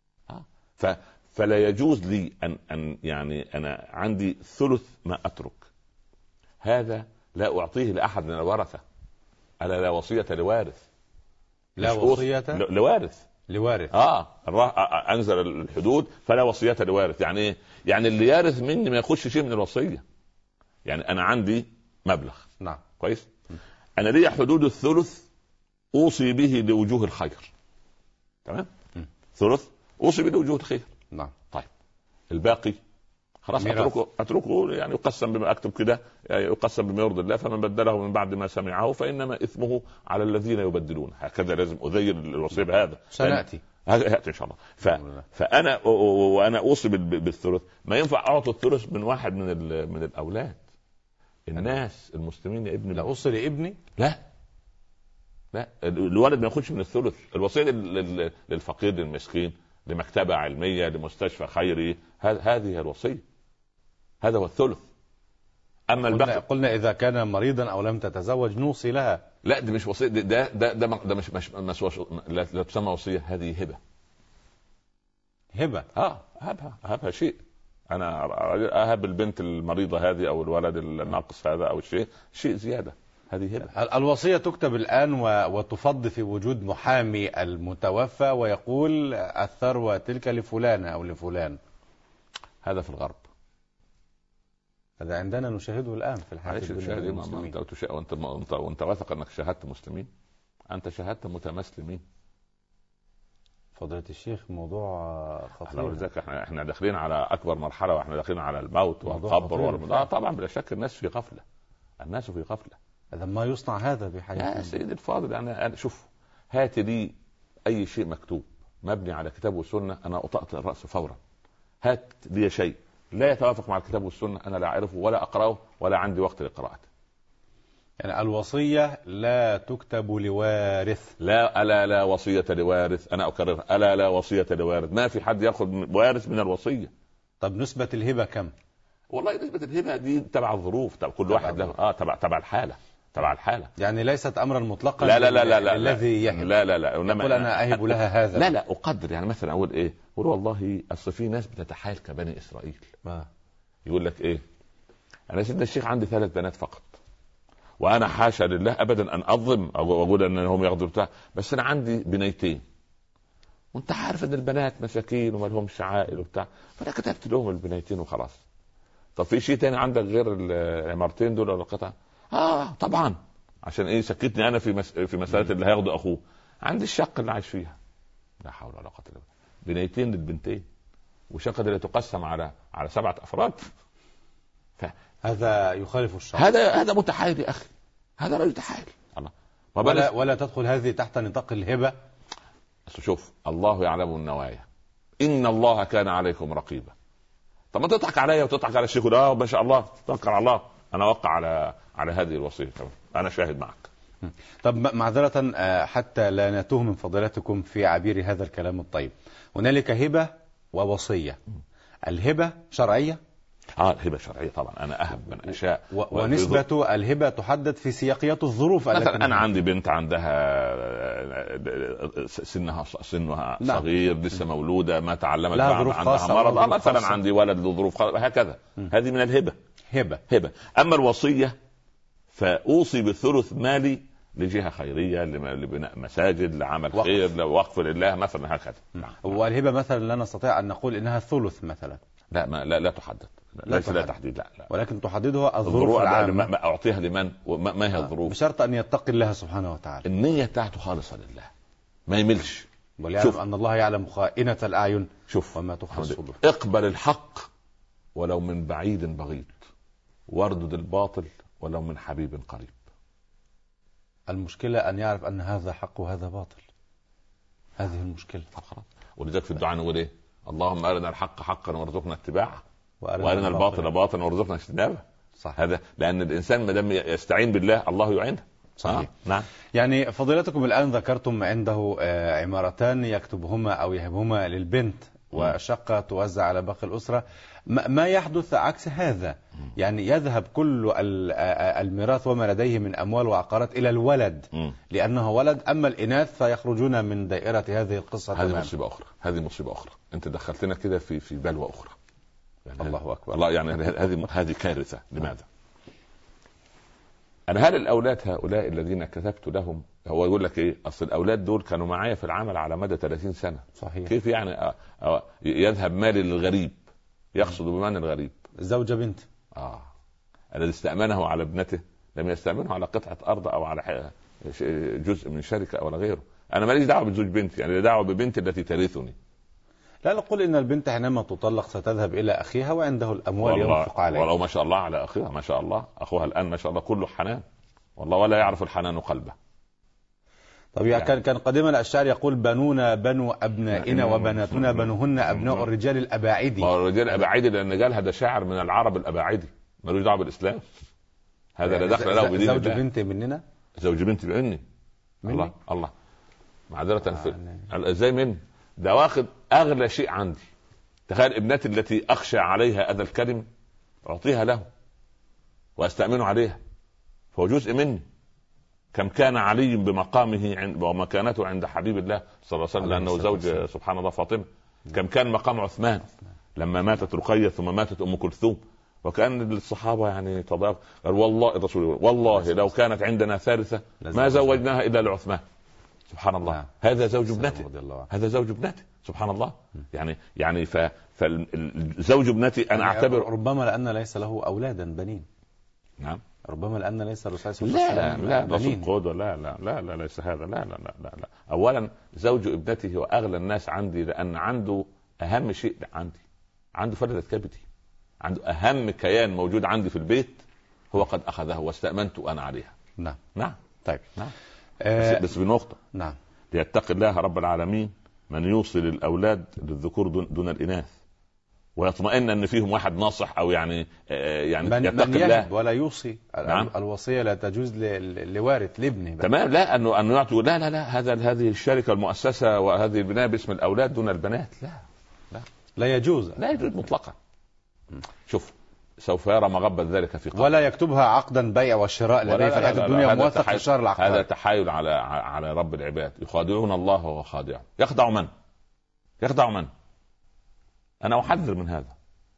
فلا يجوز لي ان يعني انا عندي ثلث ما اترك، هذا لا اعطيه لاحد من الورثة. ألا لا وصية لوارث، لا وصية لوارث. انزل الحدود فلا وصية لوارث. يعني ايه؟ يعني اللي يارث مني ما ياخدش شيء من الوصية. يعني انا عندي مبلغ، نعم كويس، انا لي حدود الثلث اوصي به لوجوه الخير، تمام، ثلث اوصي به لوجوه الخير، نعم. طيب الباقي 25% خلاص اتركه يعني يقسم بما اكتب كده، يعني يقسم بما يرضي الله، فمن بدله من بعد ما سمعه فانما اثمه على الذين يبدلون. هكذا لازم اذيل الوصيه بهذا، سناتي هذا ياتي ان شاء الله. فانا وانا اوصي بالثلث، ما ينفع اعطي الثلث من واحد من الاولاد الناس المسلمين. يا ابني لا اوصي لابني، لا الولد ما ياخدش من الثلث. الوصيه للفقير، للمسكين، لمكتبه علميه، لمستشفى خيري، هذه هي الوصيه، هذا هو الثلث. اما الباقي قلنا اذا كان مريضا او لم تتزوج نوصي لها. لا دي مش وصيه، ده مش لا تسمى وصيه، هذه هبه. هبها شيء. انا اهب البنت المريضه هذه او الولد الناقص هذا او شيء زياده، هذه هبه. الوصيه تكتب الان وتفض في وجود محامي المتوفى ويقول الثروه تلك لفلان او لفلان. هذا في الغرب، هذا عندنا نشاهده الان في الحياه الدنيا. وانت واثق انك شاهدت مسلمين؟ انت شاهدت متمسلمين. فضيلة الشيخ موضوع خطير. ولذلك احنا داخلين على اكبر مرحله، واحنا داخلين على الموت والقبر طبعا بلا شك الناس في غفله، الناس في غفله. هذا ما يصنع هذا بحياتنا يا سيدي الفاضل. انا شوف، هات لي اي شيء مكتوب مبني على كتاب والسنه، انا اطأت الراس فورا. هات لي شيء لا يتوافق مع الكتاب والسنه، انا لا اعرفه ولا اقراه ولا عندي وقت لقراءته. يعني الوصية لا تكتب لوارث. لا وصية لوارث. أنا أكرر، لا وصية لوارث. ما في حد يأخذ وارث من الوصية. طب نسبة الهبة كم؟ والله نسبة الهبة دي تبع الظروف، كل واحد له تبع الحالة. يعني ليست أمرا مطلقا. لا الذي يهب. لا يقول أنا أهب لها هذا. لا أقدر. يعني مثلا أقول إيه؟ أقول والله أصل في ناس بتتحايل كبني إسرائيل. يقول لك إيه؟ أنا سيدنا الشيخ عندي 3 بنات فقط، وانا حاشا لله ابدا ان اظلم او اقول انهم ياخذوا بتاع، بس انا عندي بنيتين وانت عارف ان البنات مساكين وما لهمش عائل وبتاع، فانا كتبت لهم البنيتين وخلاص. طب في شيء تاني عندك غير العمارتين دول ولا القطعه؟ طبعا. عشان ايه؟ سكتني انا في مساله اللي هياخده اخوه. عندي الشقه اللي عايش فيها، لا حول ولا قوه الا بالله، بنيتين للبنتين، وشقه اللي تقسم على 7 أفراد. هذا يخالف الشرع. هذا متحايل يا اخي، هذا رجل تحايل. الله ولا تدخل هذه تحت نطاق الهبه. شوف، الله يعلم النوايا، ان الله كان عليكم رقيبا. طب ما تضحك عليا وتضحك على الشيخ، ما شاء الله توكل على الله، انا اوقع على هذه الوصيه، انا شاهد معك. طب معذره حتى لا نتوه من فضيلتكم في عبير هذا الكلام الطيب، هنالك هبه ووصيه. الهبه شرعيه؟ الهبة شرعية طبعا، أنا أهب من أشاء. ونسبة الهبة تحدد في سياقيات الظروف. مثلا أنا عندي بنت عندها سنها صغير، لسه مولودة، ما تعلمت، عندها مرض، مثلا عندي ولد له ظروف، هكذا. هذه من الهبة. هبة. أما الوصية فأوصي بالثلث مالي لجهة خيرية، لبناء مساجد، لعمل خير، لوقف لله مثلا، هكذا. والهبة مثلا لا نستطيع أن نقول إنها الثلث مثلا. لا تحدد. ليس لا تحديد. لا. ولكن تحددها الظروف العامة. ما أعطيها لمن وما هي الظروف، بشرط أن يتقي الله سبحانه وتعالى. النية بتاعته خالصة لله، ما يملش. وليعلم أن الله يعلم خائنة الأعين وما تخفي الصدور. اقبل الحق ولو من بعيد بغيض، واردد الباطل ولو من حبيب قريب. المشكلة أن يعرف أن هذا حق وهذا باطل، هذه المشكلة. ولذلك في الدعاء نقول إيه؟ اللهم أرنا الحق حقا وارزقنا اتباعه، وأرنا الباطل باطلا وارزقنا اجتنابه. صح. هذا لأن الإنسان ما دام يستعين بالله الله يعينه. صحيح. نعم. يعني فضيلتكم الآن ذكرتم عنده عمارتان يكتبهما أو يهبهما للبنت، والشقة توزع على باقي الأسرة. ما يحدث عكس هذا؟ يعني يذهب كل الميراث وما لديه من أموال وعقارات إلى الولد لأنه ولد، أما الإناث فيخرجون من دائرة هذه القصة. هذه مصيبة أخرى. أنت دخلتنا كده في بلوى أخرى. يعني الله أكبر. الله، يعني هذه كارثة. لماذا؟ أنا هل الأولاد هؤلاء الذين كتبت لهم، هو يقول لك إيه؟ أصل الأولاد دول كانوا معايا في العمل على مدى 30 سنة. صحيح. كيف يعني يذهب مالي للغريب؟ يقصد بمعنى الغريب زوجة بنت. الذي استأمنه على ابنته لم يستأمنه على قطعة أرض أو على جزء من شركة أو غيره. أنا ماليش دعوة بزوج بنتي، يعني دعوة ببنتي التي ترثني. لا نقول إن البنت حينما تطلق ستذهب إلى أخيها وعنده الأموال ينفق عليها. ولو ما شاء الله على أخيها، ما شاء الله أخوها الآن ما شاء الله كله حنان والله، ولا يعرف الحنان قلبه. طب يعني كان قديما الشاعر يقول بنونا بنو أبنائنا وبناتنا بنوهن أبناء الرجال الأباعدي. ما الرجال الأباعدي لأن قال هذا شاعر من العرب الأباعدي ملوش دعوة بالإسلام، هذا لا دخل له بدين زوج بنت مننا، زوج بنت مني. الله الله معذرة في ازاي مني ده واخد اغلى شيء عندي. تخيل ابنتي التي اخشى عليها اذى الكلم اعطيها له واستأمن عليها، فهو جزء مني. كم كان علي بمقامه ومكانته عند حبيب الله صلى الله عليه وسلم لانه زوج سبحان الله فاطمة. كم كان مقام عثمان لما ماتت رقية ثم ماتت ام كلثوم، وكان الصحابة يعني تضاف قال والله الرسول والله لو كانت عندنا ثالثة ما زوجناها الا لعثمان. سبحان الله. هذا زوج ابنتي، هذا زوج ابنتي سبحان الله. يعني فالزوج ابنتي انا اعتبر ربما لان ليس له اولادا بنين. نعم ربما لان ليس الرسول صلى الله عليه وسلم لا رسول قدوة، لا ليس هذا، لا. اولا زوج ابنتي هو اغلى الناس عندي لان عنده اهم شيء عندي، عنده فردة كبدي، عنده اهم كيان موجود عندي في البيت هو قد اخذه واستأمنت انا عليها. نعم طيب نعم بس بنقطة. نعم ليتقي الله رب العالمين من يوصل الأولاد للذكور دون الإناث، ويطمئن أن فيهم واحد ناصح أو يعني يتقي الله ولا يوصي. نعم. الوصية لا تجوز لوارث لابنه. تمام، لا أنه يعطي لا هذه الشركة المؤسسة وهذه البناء باسم الأولاد دون البنات، لا يجوز مطلقا. شوف سوف يرى مغبة ذلك في قبل. ولا يكتبها عقدا بيع والشراء لديه في الحياة الدنيا موثق في الشهر العقاري. هذا تحايل على رب العباد. يخادعون الله وهو خادع. يخدع من أنا أحذر من هذا.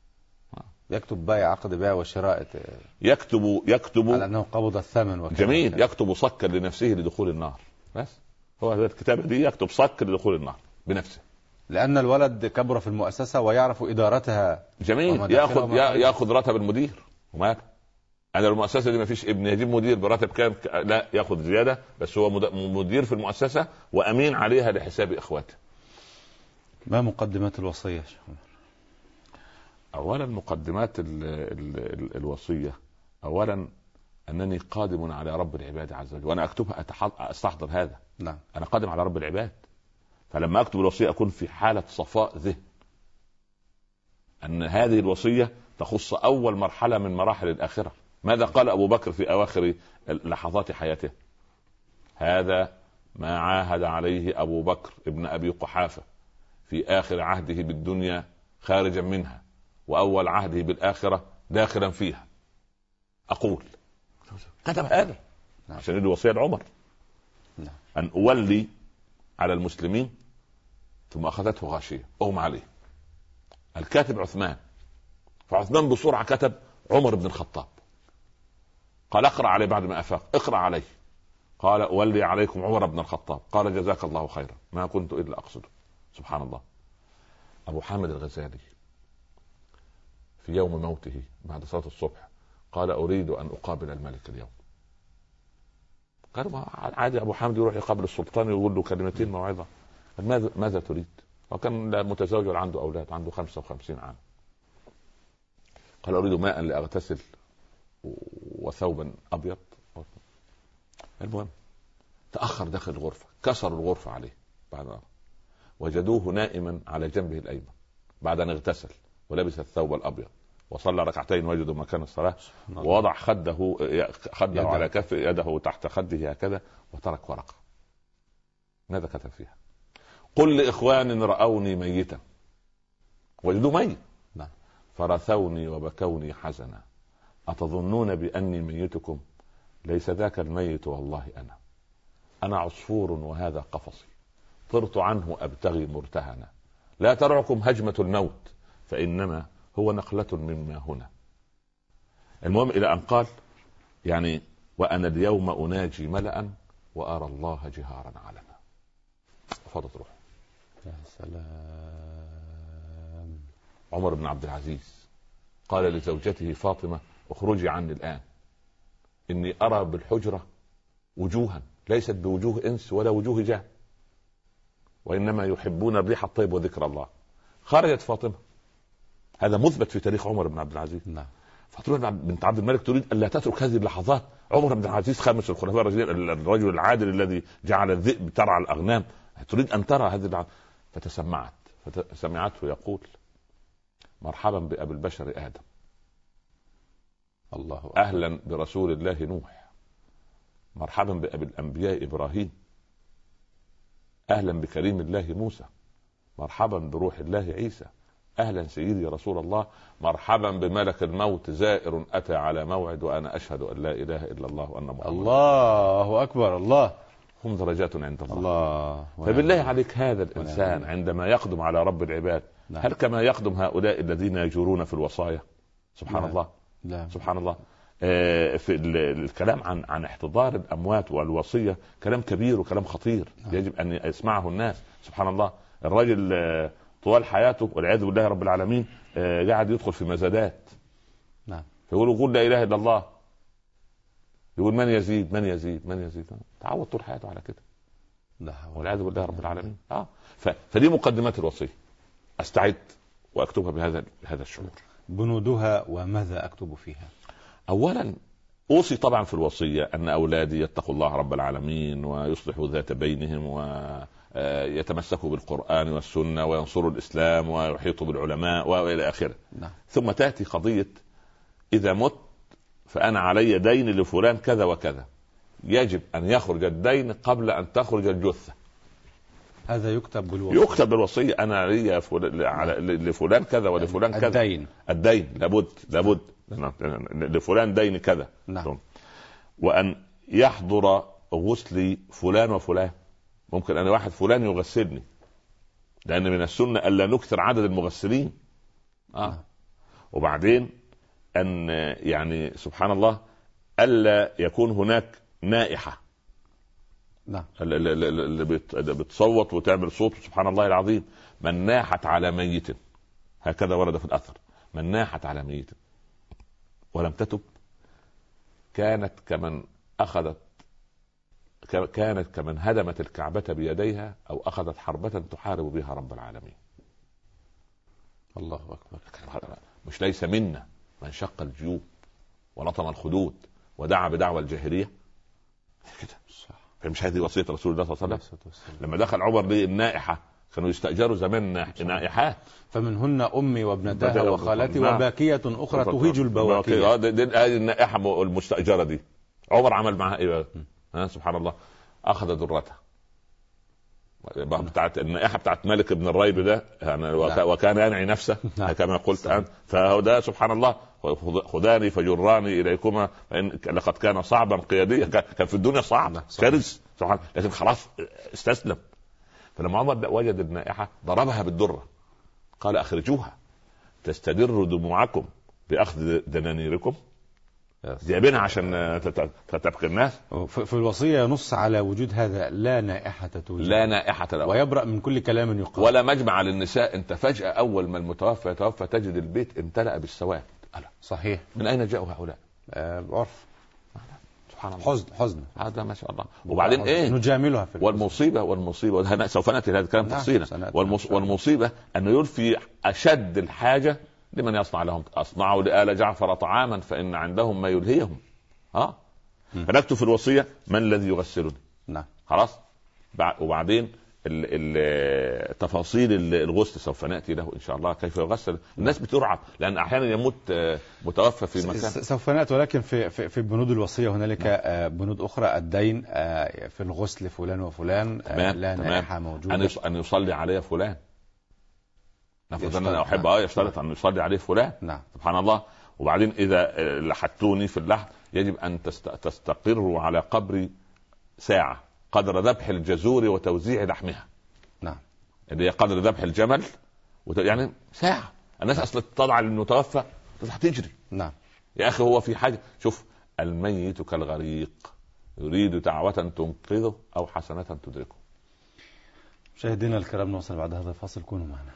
يكتب بيع عقد بيع والشراء، يكتب على أنه قبض الثمن جميل. يكتب صكا لنفسه لدخول النار، بس هو هذا الكتاب دي يكتب صك لدخول النار بنفسه لأن الولد كبر في المؤسسة ويعرف إدارتها. جميل. ياخذ راتب المدير وما أنا المؤسسة دي ما فيش ابن يجيب مدير براتب كام، لا ياخذ زيادة، بس هو مدير في المؤسسة وأمين عليها لحساب إخواته. ما مقدمات الوصية؟ أولا مقدمات الوصية، أولا أنني قادم على رب العباد عز وجل، وأنا أكتبها أستحضر هذا. نعم. أنا قادم على رب العباد، فلما أكتب الوصية أكون في حالة صفاء ذهن أن هذه الوصية تخص أول مرحلة من مراحل الآخرة. ماذا قال أبو بكر في أواخر لحظات حياته؟ هذا ما عاهد عليه أبو بكر ابن أبي قحافة في آخر عهده بالدنيا خارجا منها، وأول عهده بالآخرة داخلا فيها. أقول كتب هذا عشان يدي وصية لعمر أن أولي على المسلمين، ثم أخذته غاشية أغمى عليه. الكاتب عثمان، فعثمان بسرعة كتب عمر بن الخطاب. قال اقرأ عليه بعد ما أفاق، اقرأ عليه. قال أولي عليكم عمر بن الخطاب. قال جزاك الله خيرا ما كنت إلا أقصده. سبحان الله. أبو حامد الغزالي في يوم موته بعد صلاة الصبح قال أريد أن أقابل الملك اليوم. قال عادي أبو حامد يروح يقابل السلطان ويقول له كلمتين موعظة. ماذا تريد؟ وكان متزوج عنده أولاد، عنده 55 عام. قال أريد ماء لأغتسل وثوبا أبيض. المهم تأخر داخل الغرفة، كسر الغرفة عليه بعد وجدوه نائما على جنبه الأيمن بعد أن اغتسل ولبس الثوب الأبيض وصلى ركعتين وجدوا مكان الصلاة، ووضع خده على كف يده تحت خده هكذا وترك ورقة. ماذا كتب فيها؟ قل لإخوان رأوني ميتا وجدوا ميت فرثوني وبكوني حزنا أتظنون بأني ميتكم؟ ليس ذاك الميت والله أنا عصفور وهذا قفصي طرت عنه أبتغي مرتهنا لا ترعكم هجمة الموت فإنما هو نقلة مما هنا. المهم إلى أن قال يعني وأنا اليوم أناجي ملأ وأرى الله جهارا علنا. فضت روح. يا سلام. عمر بن عبد العزيز قال لزوجته فاطمة اخرجي عني الآن، إني أرى بالحجرة وجوها ليست بوجوه إنس ولا وجوه جان، وإنما يحبون الريح الطيب وذكر الله، خرجت فاطمة. هذا مثبت في تاريخ عمر بن عبد العزيز. نعم. فاطمة بنت عبد الملك تريد ألا تترك هذه اللحظات. عمر بن عبد العزيز خامس الخلفاء الرجل العادل الذي جعل الذئب ترعى الأغنام، تريد أن ترى هذه اللحظات. فسمعته يقول: مرحبا بأبي البشر آدم، الله أكبر. أهلا برسول الله نوح، مرحبا بأبي الأنبياء إبراهيم، أهلا بكريم الله موسى، مرحبا بروح الله عيسى، أهلا سيدي رسول الله، مرحبا بملك الموت زائر أتى على موعد، وأنا أشهد أن لا إله إلا الله وأن محمدا. الله أكبر. الله. هم درجات عند الله. الله. فبالله عليك هذا الإنسان عندما يقدم على رب العباد، نعم. هل كما يقدم هؤلاء الذين يجورون في الوصايا؟ سبحان الله. لا. سبحان الله. في الكلام عن احتضار الأموات والوصية كلام كبير وكلام خطير. نعم. يجب أن يسمعه الناس. سبحان الله. الرجل طوال حياته والعياذ بالله رب العالمين قاعد يدخل في مزادات. نعم. فيقول قول لا إله إلا الله، يقول من يزيد من يزيد من يزيد، تعود طول حياته على كده والعياذ بالله رب العالمين. فدي مقدمات الوصية. أستعد وأكتبها بهذا الشعور. بنودها وماذا أكتب فيها؟ أولا أوصي طبعا في الوصية أن أولادي يتقوا الله رب العالمين ويصلحوا ذات بينهم ويتمسكوا بالقرآن والسنة وينصروا الإسلام ويحيطوا بالعلماء وإلى آخره. نعم. ثم تأتي قضية إذا مت فأنا علي دين لفلان كذا وكذا، يجب أن يخرج الدين قبل أن تخرج الجثة. هذا يكتب بالوصية. يكتب بالوصية أنا لي لفلان كذا ولفلان كذا. الدين لابد لفلان دين كذا. نعم. وأن يحضر غسل فلان وفلان. ممكن أنا واحد فلان يغسلني، لأن من السنة ألا نكثر عدد المغسلين. وبعدين أن يعني سبحان الله ألا يكون هناك نائحة. نعم. اللي بتصوت وتعمل صوت. سبحان الله العظيم. من ناحت على ميت، هكذا ورد في الأثر، من ناحت على ميت ولم تتب كانت كمن هدمت الكعبة بيديها أو أخذت حربة تحارب بها رب العالمين. الله أكبر. مش ليس منا من شق الجيوب ولطم الخدود ودعا بدعوى الجاهلية كده. مش هذه وصية رسول الله صلى الله عليه وسلم؟ لما دخل عمر للنائحة كانوا يستأجروا زمان نائحات، فمنهن أمي وابنتها وخالتي وباكية أخرى تهيج البواكي. هذه النائحة المستأجرة دي عمر عمل معها إيه؟ سبحان الله. أخذ درتها بتاعت النائحة بتاعت مالك بن الريب ده يعني وكان ينعي نفسه كما قلت أنت. فهو ده سبحان الله. خذاني فجراني إليكما فإن لقد كان صعبا قياديا. كان في الدنيا صعب كارث سبحان، لكن خلاص استسلم. فلما عمر وجد النائحة ضربها بالدرة، قال أخرجوها تستدر دموعكم بأخذ دنانيركم. جايبينها عشان تبقي الناس. في الوصية ينص على وجود هذا لا نائحة توجد، لا نائحة له، ويبرأ من كل كلام يقال، ولا مجمع للنساء. انت فجأة أول ما المتوفى يتوفى تجد البيت امتلأ بالسواد. صحيح. من أين جاءوا هؤلاء؟ عرف. سبحان الله. حزن هذا ما شاء الله. وبعدين ايه نجاملها في والمصيبة سوف نأتي لهذا الكلام تفصيلا. والمصيبة أنه يلفي أشد الحاجة لمن يصنع لهم. أصنعوا لآل جعفر طعاما فإن عندهم ما يلهيهم. فنكتب في الوصية من الذي يغسلني. نعم. خلاص. وبعدين تفاصيل الغسل سوف نأتي له إن شاء الله. كيف يغسل؟ الناس بترعب لأن أحيانا يموت متوفى في مكان. سوف نأتي، ولكن في بنود الوصية هنالك بنود أخرى. الدين في الغسل فلان وفلان. لا نائحة موجودة. أن يصلي عليه فلان. نفرض أن أنا أحب يشترط أن يصلي عليه فلان. نعم. سبحان الله. وبعدين إذا لحتوني في اللحد يجب أن تستقروا على قبري ساعة قدر ذبح الجزور وتوزيع لحمها. نعم. اللي هي قدر ذبح الجمل يعني ساعة. الناس أصلا تضع للمتوفى تجري. نعم. يا أخي هو في حاجة. شوف الميت كالغريق يريد دعوة تنقذه أو حسنة تدركه. مشاهدينا الكرام نوصل بعد هذا الفاصل، كونوا معنا.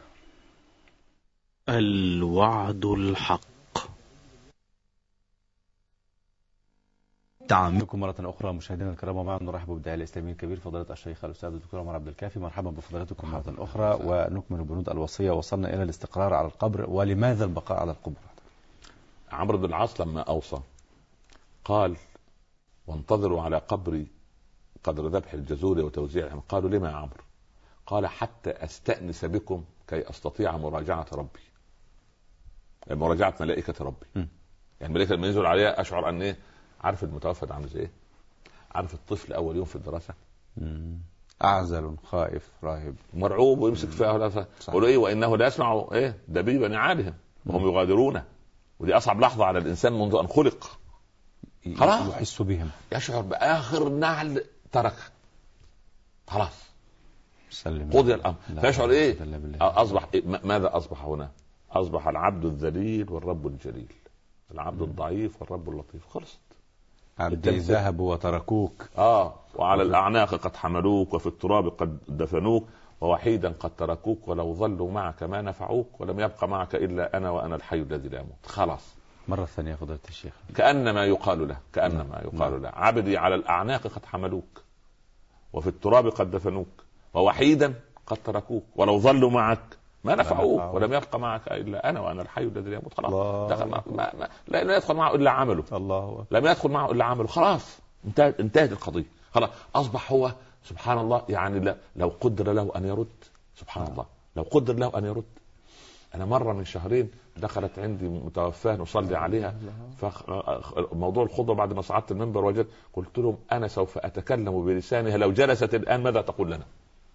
الوعد الحق. بكم مرة أخرى مشاهدينا الكرام، ومعنا نرحب بالداعية الإسلامي الكبير فضيلة الشيخ الأستاذ الدكتور عمر عبد الكافي. مرحبا بفضيلتكم مرة أخرى، ونكمل بنود الوصية. وصلنا إلى الاستقرار على القبر، ولماذا البقاء على القبور؟ عمرو بن العاص لما أوصى قال: وانتظروا على قبري قدر ذبح الجزور وتوزيعهم. قالوا: لما يا عمرو؟ قال: حتى أستأنس بكم كي أستطيع مراجعة ربي، مراجعة ملائكة ربي. يعني الملائكة لما ينزل عليها أشعر أن إيه؟ عارف المتوفى عامل زي إيه؟ عارف الطفل أول يوم في الدراسة أعزل خائف راهب مرعوب ويمسك فيها، يقولوا إيه؟ وإنه لا يسمع إيه؟ دبيب نعالهم وهم يغادرونه. ودي أصعب لحظة على الإنسان منذ أن خلق. خلاص يحس بهم، يشعر بآخر نعل ترك، خلاص قضي الأمر. فيشعر إيه؟ أصبح إيه؟ ماذا أصبح هنا؟ أصبح العبد الذليل والرب الجليل، العبد الضعيف والرب اللطيف. خلصت. عبدي ذهبوا وتركوك، وعلى الأعناق قد حملوك، وفي التراب قد دفنوك، ووحيدا قد تركوك، ولو ظلوا معك ما نفعوك، ولم يبق معك إلا أنا وأنا الحي الذي لا يموت. خلاص. مرة ثانية فضيلة الشيخ، كأنما يقال له عبدي على الأعناق قد حملوك، وفي التراب قد دفنوك، ووحيدا قد تركوك، ولو ظلوا معك ما نفعوك، ولم يبق معك إلا أنا وأنا الحي الذي لا يموت. خلاص. دخل لا يدخل معه إلا عمله. لم يدخل معه إلا عمله. خلاص انتهت القضية. خلاص أصبح هو سبحان الله. يعني لو قدر له أن يرد، سبحان الله، لو قدر له أن يرد. أنا مرة من شهرين دخلت عندي متوفاة نصلي عليها، فموضوع الخطبة بعد ما صعدت المنبر وجدت قلت لهم: أنا سوف أتكلم بلسانها، لو جلست الآن ماذا تقول لنا؟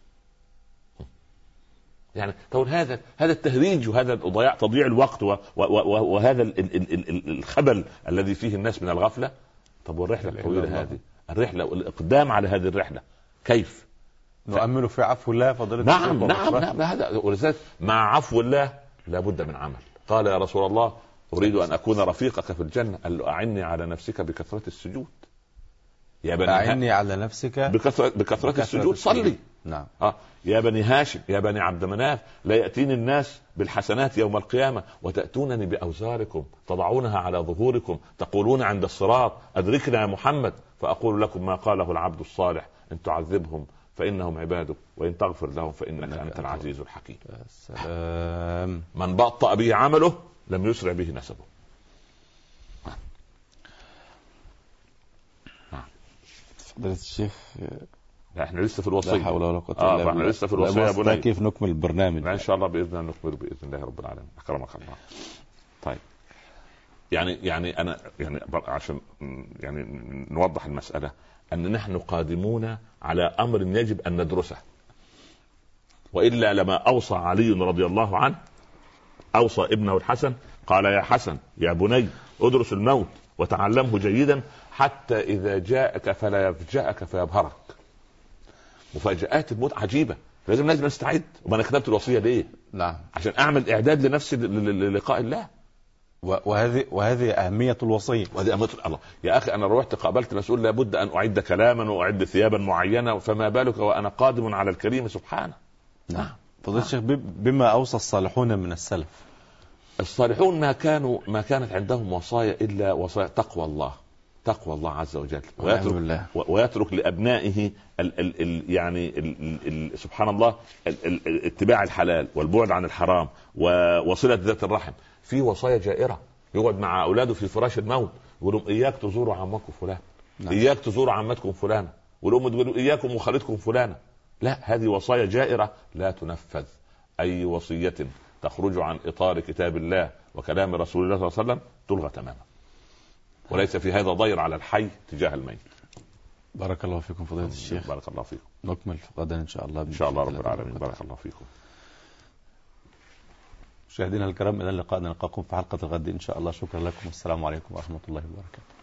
يعني تقول هذا التهريج وهذا تضييع الوقت وهذا الخبل الذي فيه الناس من الغفلة. طب والرحلة الطويلة هذه، الرحلة والإقدام على هذه الرحلة كيف نؤمل في عفو الله فضيلة؟ نعم هذا. ولذلك مع عفو الله لابد من عمل. قال: يا رسول الله أريد أن أكون رفيقك في الجنة. قال له: أعني على نفسك بكثرة السجود. يا بني أعني على نفسك بكثرة السجود، صلي. نعم. يا بني هاشم يا بني عبد مناف، لا يأتيني الناس بالحسنات يوم القيامة وتأتونني بأوزاركم تضعونها على ظهوركم، تقولون عند الصراط: أدركنا يا محمد. فأقول لكم ما قاله العبد الصالح: إن تعذبهم فإنهم عبادك، وإن تغفر لهم فإنك أنت العزيز الحكيم. السلام. من بطأ به عمله لم يسرع به نسبه. فضيلة الشيخ، احنا لسه في الوصية. لا حول ولا قوة الا بالله. احنا لسه في الوصية يا بني. كيف نكمل البرنامج؟ ان شاء الله باذن الله نكمل باذن الله رب العالمين. اكرمك الله. طيب يعني انا يعني عشان يعني نوضح المسألة، ان نحن قادمون على امر يجب ان ندرسه، والا لما اوصى علي رضي الله عنه، اوصى ابنه الحسن قال: يا حسن يا بني ادرس الموت وتعلمه جيدا، حتى اذا جاءك فلا يفجأك فيبهرك. مفاجآت الموت عجيبة، لازم نستعد. وما انا كتبت الوصية ليه؟ نعم، عشان اعمل اعداد لنفسي للقاء الله. وهذه أهمية الوصية، وهذه أهمية الله. يا أخي أنا روحت قابلت مسؤول، لابد أن أعد كلاما وأعد ثيابا معينة، فما بالك وأنا قادم على الكريم سبحانه. نعم. فضيلة الشيخ، بما أوصى الصالحون من السلف. الصالحون ما كانت عندهم وصايا إلا وصايا تقوى الله عز وجل، ويترك لأبنائه يعني سبحان الله اتباع الحلال والبعد عن الحرام وصلة ذات الرحم. في وصايا جائرة، يقعد مع أولاده في فراش الموت يقولوا: إياك تزوروا عمكم فلان، إياك تزوروا عمتكم فلانة، والأم تقول: إياكم وخالتكم فلانة. لا، هذه وصايا جائرة لا تنفذ. أي وصية تخرج عن إطار كتاب الله وكلام رسول الله صلى الله عليه وسلم تلغى تماما، وليس في هذا ضير على الحي تجاه الميت. بارك الله فيكم فضيلة الشيخ. بارك الله فيكم. نكمل غدا إن شاء الله. إن شاء الله رب العالمين. بارك الله فيكم. مشاهدينا الكرام، إلى اللقاء، نلقاكم في حلقة الغد إن شاء الله. شكرا لكم، والسلام عليكم ورحمة الله وبركاته.